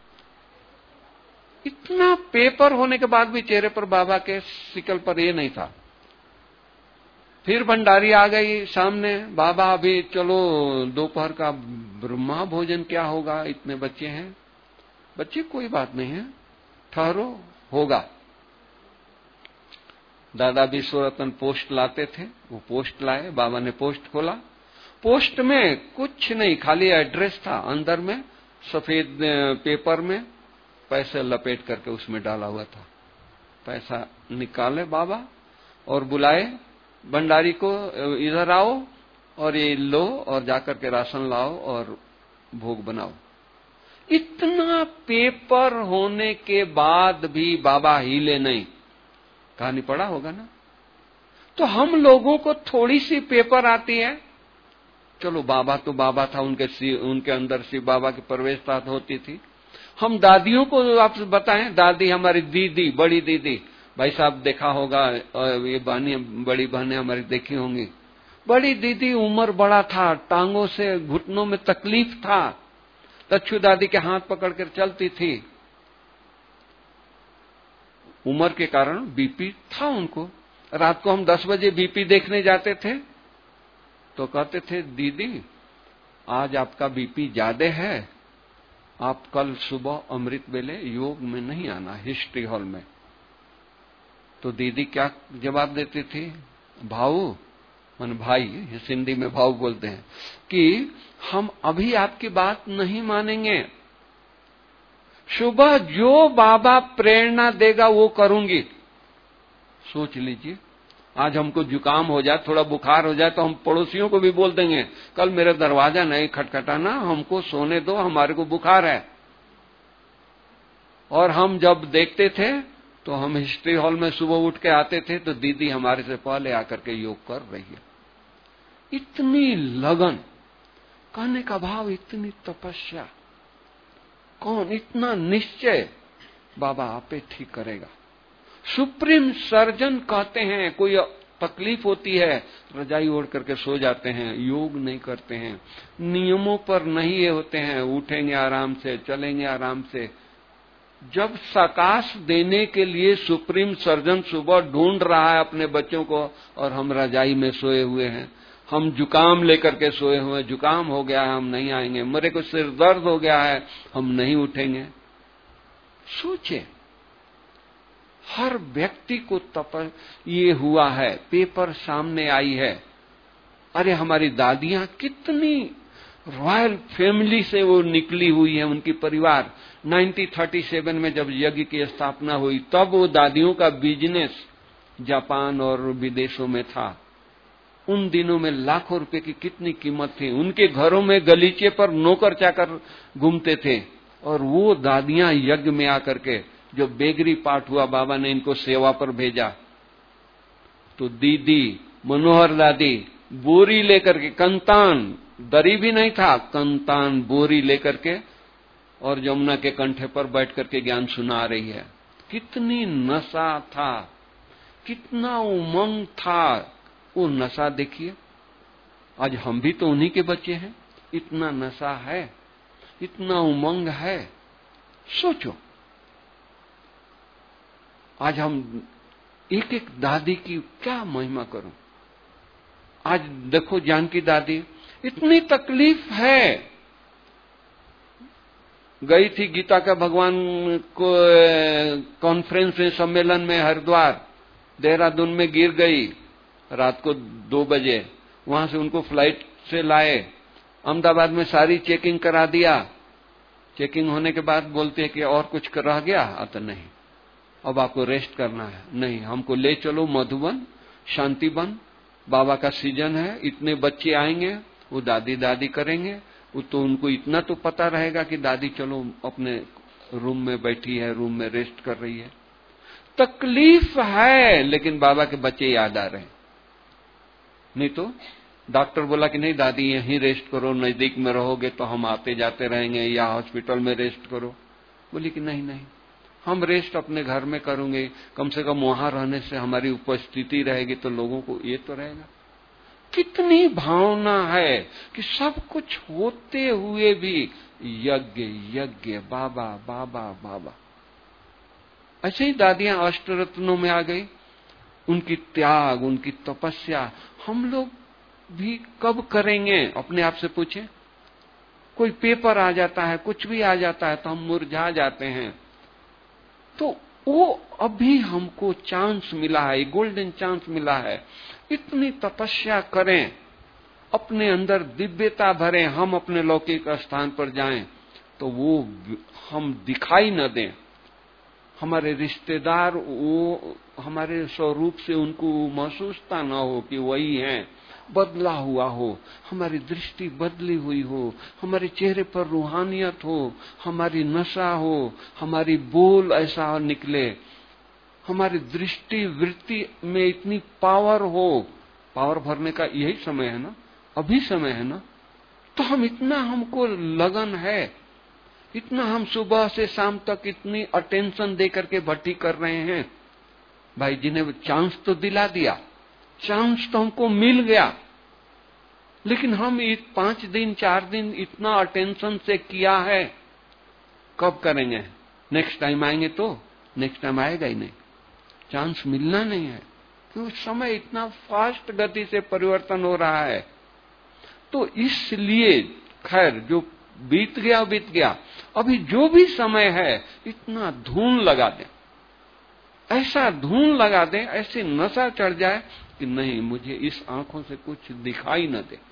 इतना पेपर होने के बाद भी चेहरे पर बाबा के शिकल पर ये नहीं था। फिर भंडारी आ गई सामने, बाबा अभी चलो दोपहर का ब्रह्मा भोजन क्या होगा, इतने बच्चे हैं। बच्चे कोई बात नहीं है, ठहरो, होगा। दादा विश्वरत्न पोस्ट लाते थे, वो पोस्ट लाए, बाबा ने पोस्ट खोला। पोस्ट में कुछ नहीं, खाली एड्रेस था, अंदर में सफेद पेपर में पैसे लपेट करके उसमें डाला हुआ था। पैसा निकाले बाबा और बुलाए भंडारी को, इधर आओ और ये लो और जाकर के राशन लाओ और भोग बनाओ। इतना पेपर होने के बाद भी बाबा हिले नहीं। कहानी पढ़ा होगा ना। तो हम लोगों को थोड़ी सी पेपर आती है, चलो बाबा तो बाबा था, उनके अंदर शिव बाबा की प्रवेशता होती थी। हम दादियों को आप बताएं, दादी हमारी दीदी, बड़ी दीदी, भाई साहब देखा होगा, और ये बड़ी बहनें हमारी देखी होंगी। बड़ी दीदी उम्र बड़ा था, टांगों से घुटनों में तकलीफ था, लच्छू दादी के हाथ पकड़कर चलती थी। उम्र के कारण बीपी था उनको। रात को हम 10 बजे बीपी देखने जाते थे तो कहते थे, दीदी आज आपका बीपी ज्यादा है, आप कल सुबह अमृत वेले योग में नहीं आना, हिस्ट्री हॉल में। तो दीदी क्या जवाब देती थी? भाऊ, मन भाई, सिंधी में भाऊ बोलते हैं, कि हम अभी आपकी बात नहीं मानेंगे, सुबह जो बाबा प्रेरणा देगा वो करूंगी। सोच लीजिए, आज हमको जुकाम हो जाए, थोड़ा बुखार हो जाए, तो हम पड़ोसियों को भी बोल देंगे कल मेरा दरवाजा नहीं खटखटाना, हमको सोने दो, हमारे को बुखार है। और हम जब देखते थे तो हम हिस्ट्री हॉल में सुबह उठ के आते थे तो दीदी हमारे से पहले आकर के योग कर रही है। इतनी लगन, कहने का भाव इतनी तपस्या, कौन इतना निश्चय, बाबा आपे ठीक करेगा। सुप्रीम सर्जन कहते हैं, कोई तकलीफ होती है रजाई ओढ़ करके सो जाते हैं, योग नहीं करते हैं, नियमों पर नहीं ये होते हैं, उठेंगे आराम से, चलेंगे आराम से। जब सकाश देने के लिए सुप्रीम सर्जन सुबह ढूंढ रहा है अपने बच्चों को, और हम रजाई में सोए हुए हैं, हम जुकाम लेकर के सोए हुए, जुकाम हो गया है हम नहीं आएंगे, मेरे को सिर दर्द हो गया है हम नहीं उठेंगे। सोचे, हर व्यक्ति को ये हुआ है, पेपर सामने आई है। अरे हमारी दादियां कितनी रॉयल फैमिली से वो निकली हुई है, उनकी परिवार। 1937 में जब यज्ञ की स्थापना हुई तब वो दादियों का बिजनेस जापान और विदेशों में था। उन दिनों में लाखों रुपए की कितनी कीमत थी। उनके घरों में गलीचे पर नौकर चाकर घूमते थे, और वो दादियां यज्ञ में आकर के, जो बेगरी पाठ हुआ, बाबा ने इनको सेवा पर भेजा, तो दीदी मनोहर दादी बोरी लेकर के, कंतान, दरी भी नहीं था, कंतान बोरी लेकर के, और यमुना के कंठे पर बैठ करके ज्ञान सुना रही है। कितनी नशा था, कितना उमंग था, वो नशा देखिए। आज हम भी तो उन्हीं के बच्चे हैं, इतना नशा है, इतना उमंग है। सोचो, आज हम एक एक दादी की क्या महिमा करूं। आज देखो जानकी दादी, इतनी तकलीफ है, गई थी गीता का भगवान को कॉन्फ्रेंस में, सम्मेलन में हरिद्वार, देहरादून में गिर गई रात को 2 बजे। वहां से उनको फ्लाइट से लाए, अहमदाबाद में सारी चेकिंग करा दिया। चेकिंग होने के बाद बोलते हैं कि और कुछ रह गया? तो नहीं, अब आपको रेस्ट करना है। नहीं, हमको ले चलो मधुबन, शांतिवन, बाबा का सीजन है, इतने बच्चे आएंगे, वो दादी दादी करेंगे। वो तो उनको इतना तो पता रहेगा कि दादी चलो अपने रूम में बैठी है, रूम में रेस्ट कर रही है। तकलीफ है, लेकिन बाबा के बच्चे याद आ रहे हैं। नहीं तो डॉक्टर बोला कि नहीं दादी यहीं रेस्ट करो, नजदीक में रहोगे तो हम आते जाते रहेंगे, या हॉस्पिटल में रेस्ट करो। बोली कि नहीं नहीं, हम रेस्ट अपने घर में करेंगे, कम से कम वहां रहने से हमारी उपस्थिति रहेगी तो लोगों को ये तो रहेगा। कितनी भावना है कि सब कुछ होते हुए भी यज्ञ यज्ञ, बाबा बाबा बाबा। ऐसे ही दादियां अष्टरत्नों में आ गई, उनकी त्याग, उनकी तपस्या हम लोग भी कब करेंगे? अपने आप से पूछें। कोई पेपर आ जाता है, कुछ भी आ जाता है तो हम मुरझा जाते हैं। तो वो अभी हमको चांस मिला है, गोल्डन चांस मिला है, इतनी तपस्या करें, अपने अंदर दिव्यता भरें, हम अपने लौकिक स्थान पर जाएं तो वो हम दिखाई न दें, हमारे रिश्तेदार वो हमारे स्वरूप से उनको महसूसता न हो कि वही हैं, बदला हुआ हो, हमारी दृष्टि बदली हुई हो, हमारे चेहरे पर रूहानियत हो, हमारी नशा हो, हमारी बोल ऐसा निकले, हमारी दृष्टि वृत्ति में इतनी पावर हो। पावर भरने का यही समय है ना, अभी समय है ना। तो हम इतना, हमको लगन है, इतना हम सुबह से शाम तक इतनी अटेंशन दे करके भट्टी कर रहे हैं। भाई जी ने चांस तो दिला दिया, चांस तो हमको मिल गया, लेकिन हम 5 दिन 4 दिन इतना अटेंशन से किया है, कब करेंगे? नेक्स्ट टाइम आएंगे तो? नेक्स्ट टाइम आएगा ही नहीं, चांस मिलना नहीं है, क्योंकि समय इतना फास्ट गति से परिवर्तन हो रहा है। तो इसलिए खैर जो बीत गया बीत गया, अभी जो भी समय है इतना धूम लगा दें, ऐसा धुन लगा दें, ऐसी नशा चढ़ जाए कि नहीं, मुझे इस आंखों से कुछ दिखाई न दे,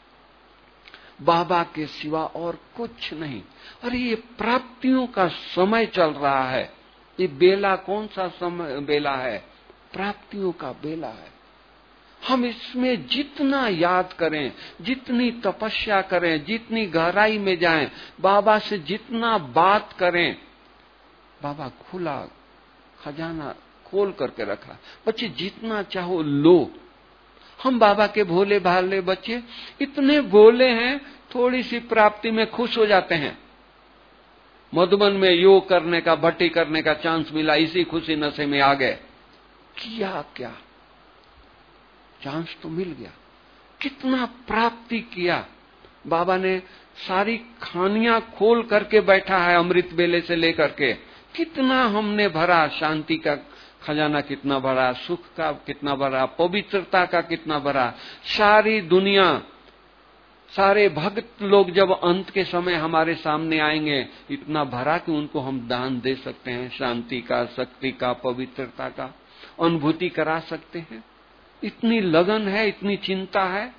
बाबा के सिवा और कुछ नहीं। अरे ये प्राप्तियों का समय चल रहा है। ये बेला कौन सा समय बेला है? प्राप्तियों का बेला है। हम इसमें जितना याद करें, जितनी तपस्या करें, जितनी गहराई में जाएं, बाबा से जितना बात करें, बाबा खुला खजाना खोल करके रखा। बच्चे जितना चाहो लो। हम बाबा के भोले भाले बच्चे इतने भोले हैं, थोड़ी सी प्राप्ति में खुश हो जाते हैं। मधुबन में योग करने का, भट्टी करने का चांस मिला, इसी खुशी नशे में आ गए। किया क्या? चांस तो मिल गया। कितना प्राप्ति किया। बाबा ने सारी खानियां खोल करके बैठा है, अमृत बेले से लेकर के। कितना हमने भरा, शांति का खजाना कितना भरा, सुख का कितना भरा, पवित्रता का कितना भरा। सारी दुनिया, सारे भक्त लोग जब अंत के समय हमारे सामने आएंगे, इतना भरा कि उनको हम दान दे सकते हैं, शांति का, शक्ति का, पवित्रता का अनुभूति करा सकते हैं। इतनी लगन है, इतनी चिंता है।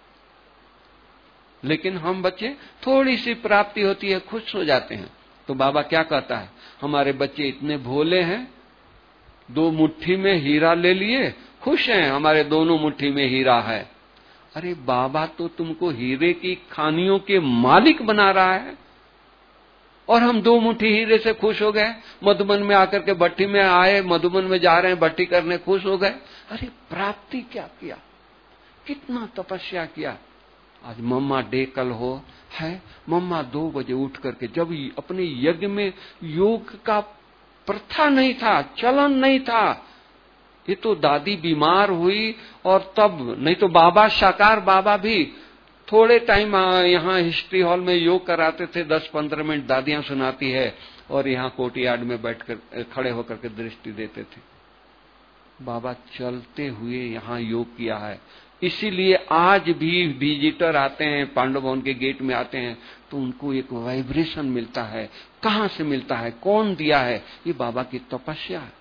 लेकिन हम बच्चे थोड़ी सी प्राप्ति होती है, खुश हो जाते हैं। तो बाबा क्या कहता है? हमारे बच्चे इतने भोले हैं, 2 मुट्ठी में हीरा ले लिए, खुश हैं, हमारे दोनों मुट्ठी में हीरा है। अरे बाबा तो तुमको हीरे की खानियों के मालिक बना रहा है, और हम 2 मुट्ठी हीरे से खुश हो गए। मधुबन में आकर के भट्टी में आए, मधुबन में जा रहे हैं भट्टी करने, खुश हो गए। अरे प्राप्ति क्या किया, कितना तपस्या किया। आज मम्मा डे कल हो है, मम्मा 2 बजे उठ करके, जब अपने यज्ञ में योग का प्रथा नहीं था, चलन नहीं था, ये तो दादी बीमार हुई और तब, नहीं तो बाबा साकार बाबा भी थोड़े टाइम यहाँ हिस्ट्री हॉल में योग कराते थे, 10-15 मिनट दादियां सुनाती है, और यहाँ कोर्टयार्ड में बैठकर खड़े होकर के दृष्टि देते थे। बाबा चलते हुए यहाँ योग किया है। इसीलिए आज भी विजिटर आते हैं, पांडव भवन के गेट में आते हैं, तो उनको एक वाइब्रेशन मिलता है। कहाँ से मिलता है? कौन दिया है? ये बाबा की तपस्या है।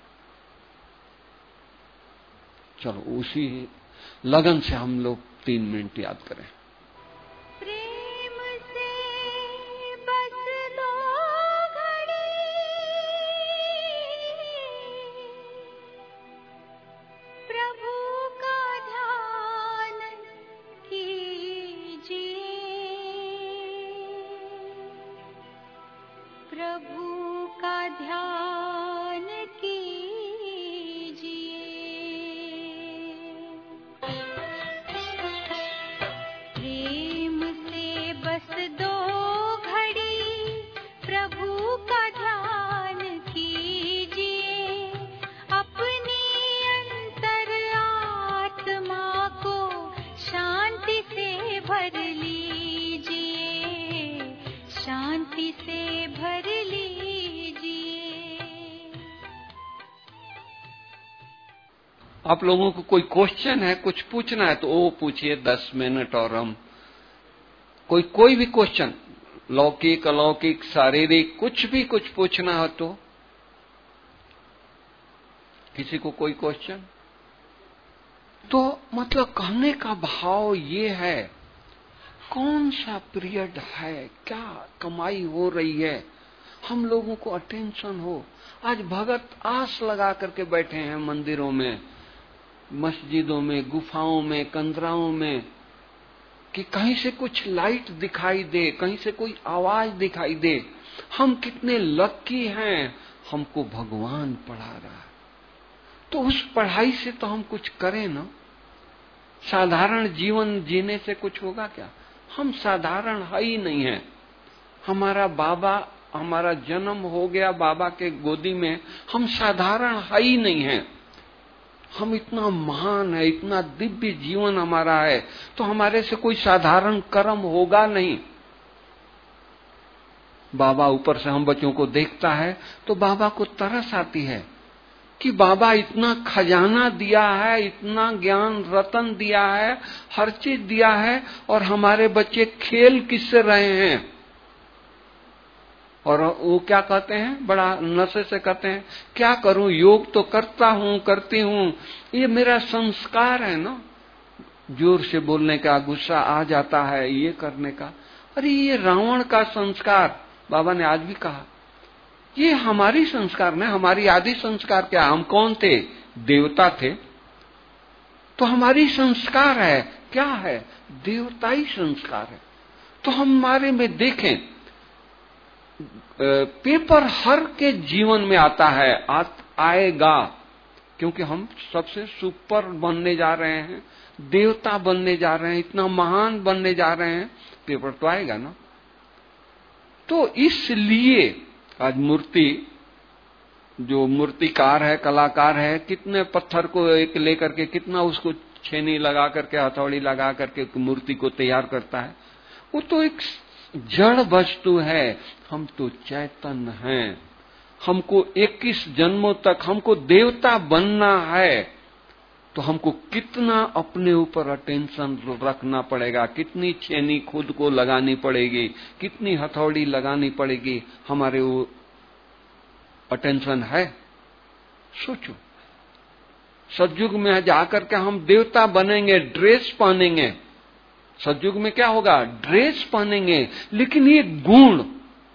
चलो उसी लगन से हम लोग 3 मिनट याद करें। प्रेम से बस 2 घड़ी प्रभु का ध्यान कीजिए, प्रभु का ध्यान कीजिए। प्रेम से बस 2 घड़ी प्रभु का ध्यान कीजिए, अपनी अंतर आत्मा को शांति से भर लीजिए, शांति से भर लीजिए। आप लोगों को कोई क्वेश्चन है, कुछ पूछना है तो वो पूछिए, 10 मिनट और हम कोई भी क्वेश्चन, लौकिक अलौकिक शारीरिक, कुछ पूछना हो तो। किसी को कोई क्वेश्चन? तो मतलब कहने का भाव ये है, कौन सा पीरियड है, क्या कमाई हो रही है, हम लोगों को अटेंशन हो। आज भगत आस लगा करके बैठे हैं मंदिरों में, मस्जिदों में, गुफाओं में, कंदराओं में, कि कहीं से कुछ लाइट दिखाई दे, कहीं से कोई आवाज दिखाई दे। हम कितने लकी हैं, हमको भगवान पढ़ा रहा है। तो उस पढ़ाई से तो हम कुछ करें ना। साधारण जीवन जीने से कुछ होगा क्या? हम साधारण है ही नहीं है। हमारा बाबा, हमारा जन्म हो गया बाबा के गोदी में, हम साधारण है ही नहीं है। हम इतना महान है, इतना दिव्य जीवन हमारा है, तो हमारे से कोई साधारण कर्म होगा नहीं। बाबा ऊपर से हम बच्चों को देखता है तो बाबा को तरस आती है कि बाबा इतना खजाना दिया है, इतना ज्ञान रतन दिया है, हर चीज दिया है, और हमारे बच्चे खेल किससे रहे हैं? और वो क्या कहते हैं, बड़ा नशे से कहते हैं, क्या करूं, योग तो करता हूं, करती हूं, ये मेरा संस्कार है ना, जोर से बोलने का, गुस्सा आ जाता है ये करने का। अरे ये रावण का संस्कार, बाबा ने आज भी कहा, ये हमारी संस्कार नहीं, हमारी आदि संस्कार क्या, हम कौन थे, देवता थे, तो हमारी संस्कार है, क्या है, देवताई संस्कार है। तो हमारे में देखें, पेपर हर के जीवन में आता है, आएगा, क्योंकि हम सबसे सुपर बनने जा रहे हैं, देवता बनने जा रहे हैं, इतना महान बनने जा रहे हैं, पेपर तो आएगा ना। तो इसलिए आज मूर्ति, जो मूर्तिकार है, कलाकार है, कितने पत्थर को एक लेकर के, कितना उसको छेनी लगा करके, हथौड़ी लगा करके मूर्ति को तैयार करता है। वो तो एक जड़ वस्तु है, हम तो चैतन्य हैं। हमको 21 जन्मों तक हमको देवता बनना है, तो हमको कितना अपने ऊपर अटेंशन रखना पड़ेगा, कितनी छेनी खुद को लगानी पड़ेगी, कितनी हथौड़ी लगानी पड़ेगी, हमारे वो अटेंशन है। सोचो, सतयुग में जाकर के हम देवता बनेंगे, ड्रेस पहनेंगे। सतयुग में क्या होगा, ड्रेस पहनेंगे, लेकिन ये गुण,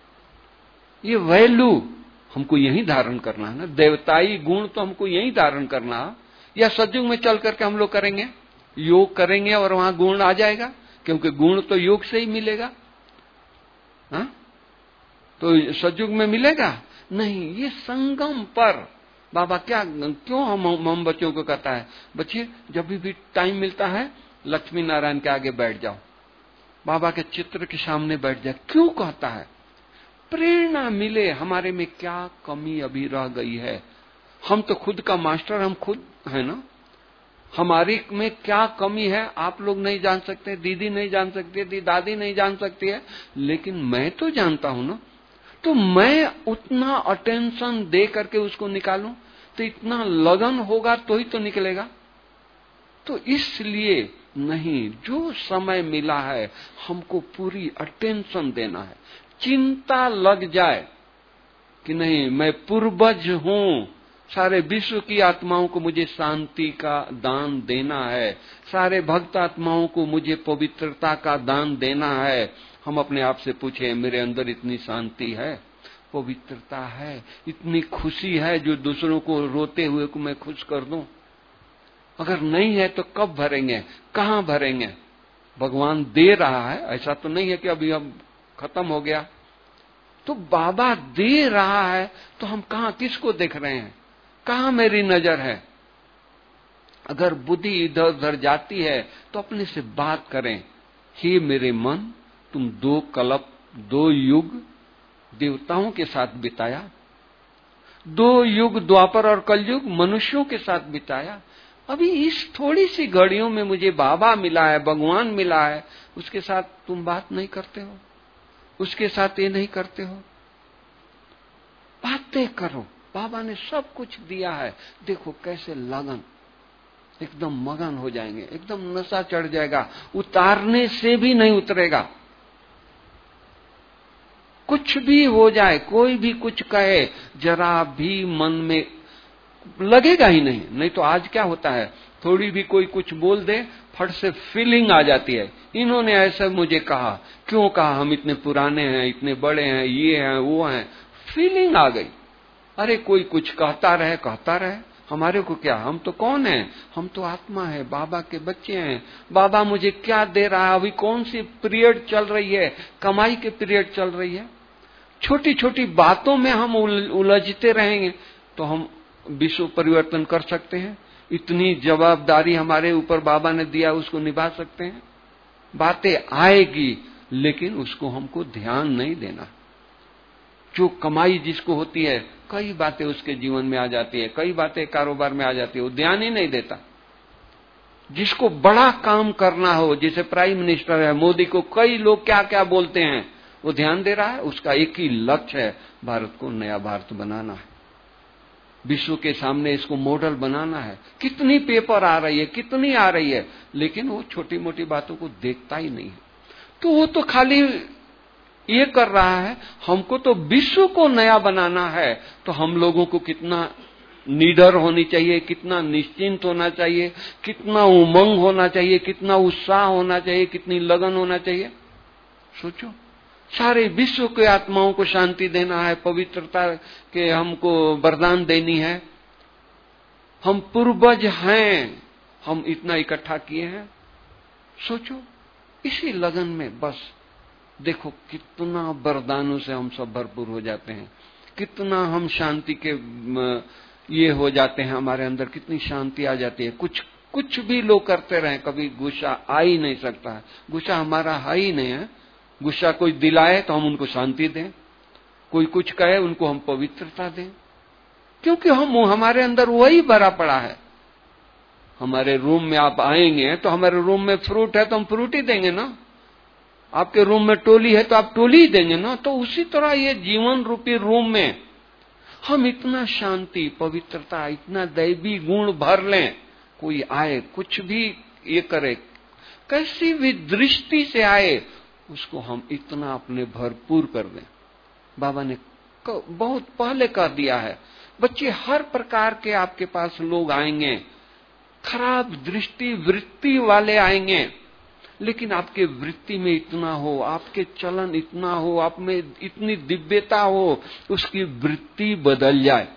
ये वैल्यू हमको यही धारण करना है ना, देवताई गुण तो हमको यही धारण करना है। या सतयुग में चल करके हम लोग करेंगे, योग करेंगे और वहां गुण आ जाएगा, क्योंकि गुण तो योग से ही मिलेगा। हा? तो सतयुग में मिलेगा नहीं, ये संगम पर बाबा क्यों हम बच्चों को कहता है, बच्चे जब भी टाइम मिलता है लक्ष्मी नारायण के आगे बैठ जाओ, बाबा के चित्र के सामने बैठ जाए। क्यों कहता है, प्रेरणा मिले, हमारे में क्या कमी अभी रह गई है। हम तो खुद का मास्टर, हम खुद है ना, हमारी में क्या कमी है आप लोग नहीं जान सकते, दीदी नहीं जान सकती, दादी नहीं जान सकती है, लेकिन मैं तो जानता हूं ना। तो मैं उतना अटेंशन दे करके उसको निकालूं, तो इतना लगन होगा तो ही तो निकलेगा। तो इसलिए नहीं, जो समय मिला है हमको पूरी अटेंशन देना है। चिंता लग जाए कि नहीं, मैं पूर्वज हूं, सारे विश्व की आत्माओं को मुझे शांति का दान देना है, सारे भक्त आत्माओं को मुझे पवित्रता का दान देना है। हम अपने आप से पूछे, मेरे अंदर इतनी शांति है, पवित्रता है, इतनी खुशी है, जो दूसरों को रोते हुए को मैं खुश कर दूं? अगर नहीं है तो कब भरेंगे, कहां भरेंगे? भगवान दे रहा है, ऐसा तो नहीं है कि अभी अब खत्म हो गया। तो बाबा दे रहा है, तो हम कहां, किसको देख रहे हैं, कहां मेरी नजर है? अगर बुद्धि इधर उधर जाती है तो अपने से बात करें, हे मेरे मन, तुम 2 कल्प 2 युग देवताओं के साथ बिताया, 2 युग द्वापर और कलयुग मनुष्यों के साथ बिताया, अभी इस थोड़ी सी घड़ियों में मुझे बाबा मिला है, भगवान मिला है, उसके साथ तुम बात नहीं करते हो, उसके साथ ये नहीं करते हो। बातें करो, बाबा ने सब कुछ दिया है। देखो कैसे लगन, एकदम मगन हो जाएंगे, एकदम नशा चढ़ जाएगा, उतारने से भी नहीं उतरेगा। कुछ भी हो जाए, कोई भी कुछ कहे, जरा भी मन में लगेगा ही नहीं। नहीं तो आज क्या होता है, थोड़ी भी कोई कुछ बोल दे, फट से फीलिंग आ जाती है, इन्होंने ऐसा मुझे कहा, क्यों कहा, हम इतने पुराने हैं, इतने बड़े हैं, ये हैं वो हैं, फीलिंग आ गई। अरे कोई कुछ कहता रहे, हमारे को क्या, हम तो कौन हैं, हम तो आत्मा है, बाबा के बच्चे हैं। बाबा मुझे क्या दे रहा है, अभी कौन सी पीरियड चल रही है, कमाई के पीरियड चल रही है। छोटी छोटी बातों में हम उलझते रहेंगे तो हम विश्व परिवर्तन कर सकते हैं? इतनी जवाबदारी हमारे ऊपर बाबा ने दिया, उसको निभा सकते हैं? बातें आएगी, लेकिन उसको हमको ध्यान नहीं देना। जो कमाई जिसको होती है, कई बातें उसके जीवन में आ जाती है, कई बातें कारोबार में आ जाती है, वो ध्यान ही नहीं देता। जिसको बड़ा काम करना हो, जैसे प्राइम मिनिस्टर है मोदी को कई लोग क्या क्या बोलते हैं, वो ध्यान दे रहा है? उसका एक ही लक्ष्य है, भारत को नया भारत बनाना है, विश्व के सामने इसको मॉडल बनाना है। कितनी पेपर आ रही है, कितनी आ रही है, लेकिन वो छोटी मोटी बातों को देखता ही नहीं है। तो वो तो खाली ये कर रहा है। हमको तो विश्व को नया बनाना है, तो हम लोगों को कितना निडर होनी चाहिए, कितना निश्चिंत होना चाहिए, कितना उमंग होना चाहिए, कितना उत्साह होना चाहिए, कितनी लगन होना चाहिए। सोचो, सारे विश्व के आत्माओं को शांति देना है, पवित्रता के हमको वरदान देनी है। हम पूर्वज हैं, हम इतना इकट्ठा किए हैं। सोचो, इसी लगन में बस देखो कितना वरदानों से हम सब भरपूर हो जाते हैं, कितना हम शांति के ये हो जाते हैं, हमारे अंदर कितनी शांति आ जाती है। कुछ भी लोग करते रहे, कभी गुस्सा आ ही नहीं सकता है। गुस्सा हमारा है ही नहीं है। गुस्सा कोई दिलाए तो हम उनको शांति दें, कोई कुछ कहे उनको हम पवित्रता दें, क्योंकि हमारे अंदर वही भरा पड़ा है। हमारे रूम में आप आएंगे तो हमारे रूम में फ्रूट है तो हम फ्रूट ही देंगे ना। आपके रूम में टोली है तो आप टोली ही देंगे ना। तो उसी तरह ये जीवन रूपी रूम में हम इतना शांति, पवित्रता, इतना दैवी गुण भर लें। कोई आए, कुछ भी ये करे, कैसी भी दृष्टि से आए, उसको हम इतना अपने भरपूर कर दें। बाबा ने बहुत पहले कर दिया है। बच्चे, हर प्रकार के आपके पास लोग आएंगे, खराब दृष्टि वृत्ति वाले आएंगे, लेकिन आपके वृत्ति में इतना हो, आपके चलन इतना हो, आप में इतनी दिव्यता हो, उसकी वृत्ति बदल जाए।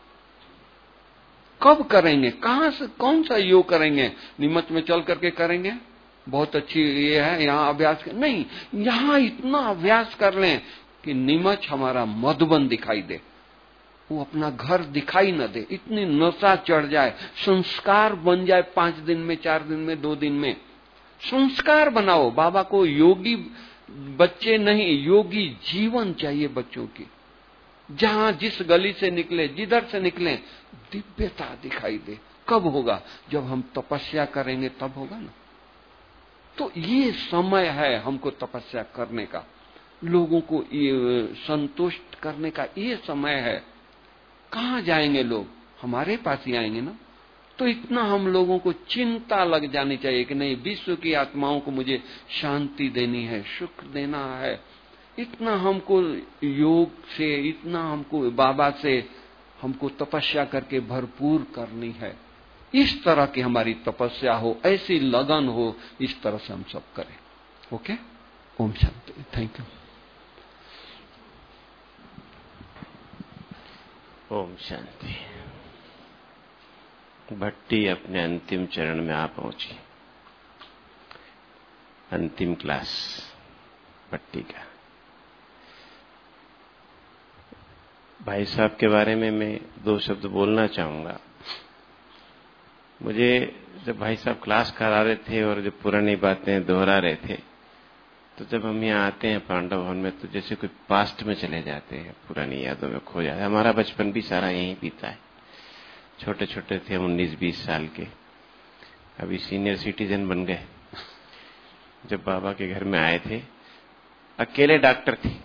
कब करेंगे? कहां से, कौन सा योग करेंगे? निमच में चल करके करेंगे? बहुत अच्छी ये है, यहाँ अभ्यास नहीं, यहाँ इतना अभ्यास कर लें कि निमच हमारा मधुबन दिखाई दे, वो अपना घर दिखाई न दे, इतनी नशा चढ़ जाए, संस्कार बन जाए। 5 दिन में, 4 दिन में, 2 दिन में संस्कार बनाओ। बाबा को योगी बच्चे नहीं, योगी जीवन चाहिए बच्चों की। जहां जिस गली से निकले, जिधर से निकले, दिव्यता दिखाई दे। कब होगा? जब हम तपस्या करेंगे, तब होगा ना। तो ये समय है हमको तपस्या करने का, लोगों को ये संतुष्ट करने का ये समय है। कहां जाएंगे लोग? हमारे पास ही आएंगे ना। तो इतना हम लोगों को चिंता लग जानी चाहिए कि नहीं, विश्व की आत्माओं को मुझे शांति देनी है, सुख देना है। इतना हमको योग से, इतना हमको बाबा से हमको तपस्या करके भरपूर करनी है। इस तरह की हमारी तपस्या हो, ऐसी लगन हो, इस तरह से हम सब करें। Okay? Om Shanti. Thank you. Om Shanti. भट्टी अपने अंतिम चरण में आ पहुंची। अंतिम क्लास भट्टी का। भाई साहब के बारे में मैं 2 शब्द बोलना चाहूंगा। मुझे जब भाई साहब क्लास करा रहे थे और जब पुरानी बातें दोहरा रहे थे, तो जब हम यहाँ आते हैं पांडव भवन में, तो जैसे कोई पास्ट में चले जाते हैं, पुरानी यादों में खो जाते हैं। हमारा बचपन भी सारा यहीं बीता है। छोटे छोटे थे हम, 19-20 साल के, अभी सीनियर सिटीजन बन गए। जब बाबा के घर में आए थे, अकेले डॉक्टर थे,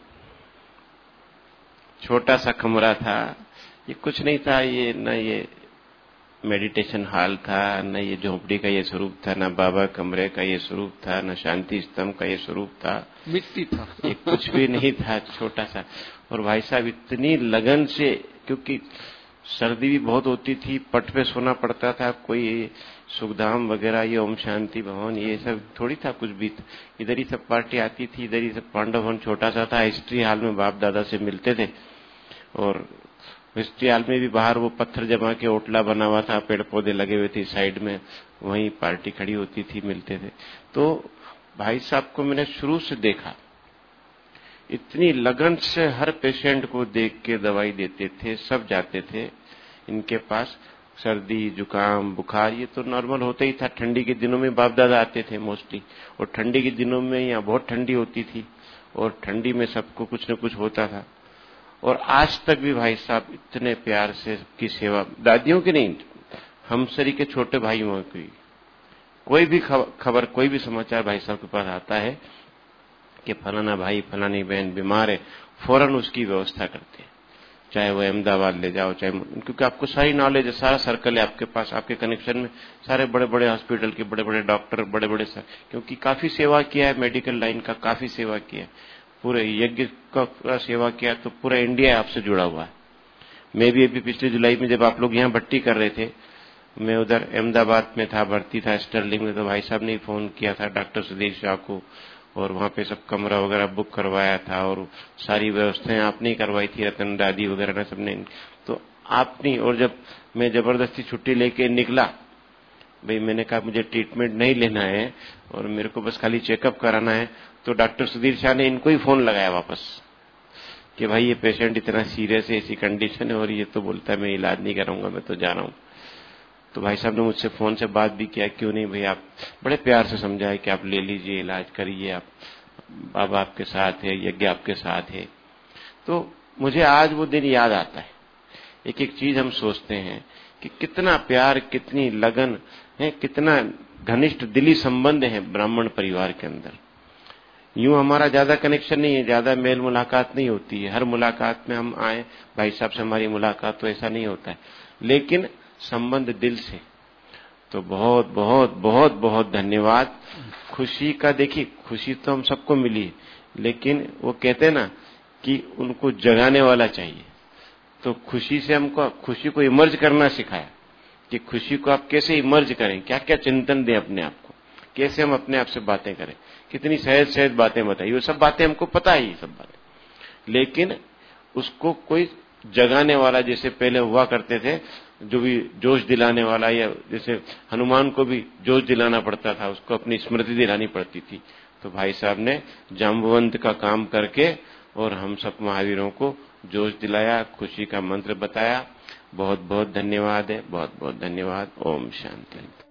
छोटा सा कमरा था, ये कुछ नहीं था, ये न ये मेडिटेशन हॉल था, न ये झोपड़ी का ये स्वरूप था, न बाबा कमरे का ये स्वरूप था, न शांति स्तंभ का ये स्वरूप था, मिट्टी था, ये कुछ भी नहीं था, छोटा सा। और भाई साहब इतनी लगन से, क्योंकि सर्दी भी बहुत होती थी, पट पे सोना पड़ता था, कोई सुखधाम वगैरह, ये ओम शांति भवन, ये सब थोड़ी था कुछ भी। इधर ही सब पार्टी आती थी, इधर ही सब। पांडव भवन छोटा सा था, हिस्ट्री हॉल में बाप दादा से मिलते थे, और हिस्ट्री हॉल में भी बाहर वो पत्थर जमा के ओटला बना हुआ था, पेड़ पौधे लगे हुए थे साइड में, वहीं पार्टी खड़ी होती थी, मिलते थे। तो भाई साहब को मैंने शुरू से देखा, इतनी लगन से हर पेशेंट को देख के दवाई देते थे, सब जाते थे इनके पास। सर्दी जुकाम बुखार ये तो नॉर्मल होता ही था। ठंडी के दिनों में बाप दादा आते थे मोस्टली, और ठंडी के दिनों में यहाँ बहुत ठंडी होती थी, और ठंडी में सबको कुछ न कुछ होता था। और आज तक भी भाई साहब इतने प्यार से सबकी सेवा, दादियों की नहीं, हम सरी के छोटे भाइयों की, कोई भी खबर, कोई भी समाचार भाई साहब के पास आता है कि फलाना भाई फलानी बहन बीमार है, फौरन उसकी व्यवस्था करते हैं। चाहे वो अहमदाबाद ले जाओ, चाहे, क्योंकि आपको सारी नॉलेज है, सारा सर्कल है आपके पास, आपके कनेक्शन में सारे बड़े बड़े हॉस्पिटल के बड़े बड़े डॉक्टर, बड़े बड़े सर, क्योंकि काफी सेवा किया है, मेडिकल लाइन का काफी सेवा किया है। पूरे यज्ञ का पूरा सेवा किया, तो पूरा इंडिया आपसे जुड़ा हुआ है। मैं भी अभी पिछले जुलाई में जब आप लोग यहाँ भट्टी कर रहे थे, मैं उधर अहमदाबाद में था, भर्ती था स्टर्लिंग में, तो भाई साहब ने फोन किया था डॉक्टर सुधीर शाह को, और वहां पे सब कमरा वगैरह बुक करवाया था और सारी व्यवस्थाएं आपने करवाई थी, रतन दादी वगैरह ने सबने, तो आपने। और जब मैं जबरदस्ती छुट्टी लेके निकला, भाई मैंने कहा मुझे ट्रीटमेंट नहीं लेना है और मेरे को बस खाली चेकअप कराना है, तो डॉक्टर सुधीर शाह ने इनको ही फोन लगाया वापस कि भाई ये पेशेंट इतना सीरियस है, ऐसी कंडीशन है, और ये तो बोलता है मैं इलाज नहीं कराऊंगा, मैं तो जा रहा हूं। तो भाई साहब ने मुझसे फोन से बात भी किया, क्यों नहीं भाई, आप बड़े प्यार से समझाए कि आप ले लीजिए, इलाज करिए, आप बाबा आपके साथ है, यज्ञ आपके साथ है। तो मुझे आज वो दिन याद आता है। एक एक चीज हम सोचते हैं कि कितना प्यार, कितनी लगन है, कितना घनिष्ठ दिली संबंध है ब्राह्मण परिवार के अंदर। यूं हमारा ज्यादा कनेक्शन नहीं है, ज्यादा मेल मुलाकात नहीं होती है, हर मुलाकात में हम आए भाई साहब से हमारी मुलाकात, तो ऐसा नहीं होता है, लेकिन संबंध दिल से। तो बहुत बहुत बहुत बहुत धन्यवाद। खुशी का देखिए, खुशी तो हम सबको मिली, लेकिन वो कहते हैं ना कि उनको जगाने वाला चाहिए। तो खुशी से हमको खुशी को इमर्ज करना सिखाया कि खुशी को आप कैसे इमर्ज करें, क्या क्या चिंतन दें अपने आप को, कैसे हम अपने आप से बातें करें, कितनी सहज सहज बातें बताइए। वो सब बातें हमको पता ही, सब बातें, लेकिन उसको कोई जगाने वाला, जैसे पहले हुआ करते थे, जो भी जोश दिलाने वाला, या जैसे हनुमान को भी जोश दिलाना पड़ता था, उसको अपनी स्मृति दिलानी पड़ती थी। तो भाई साहब ने जाम्बवंत का काम करके और हम सब महावीरों को जोश दिलाया, खुशी का मंत्र बताया। बहुत बहुत धन्यवाद है, बहुत बहुत धन्यवाद। ओम शांति।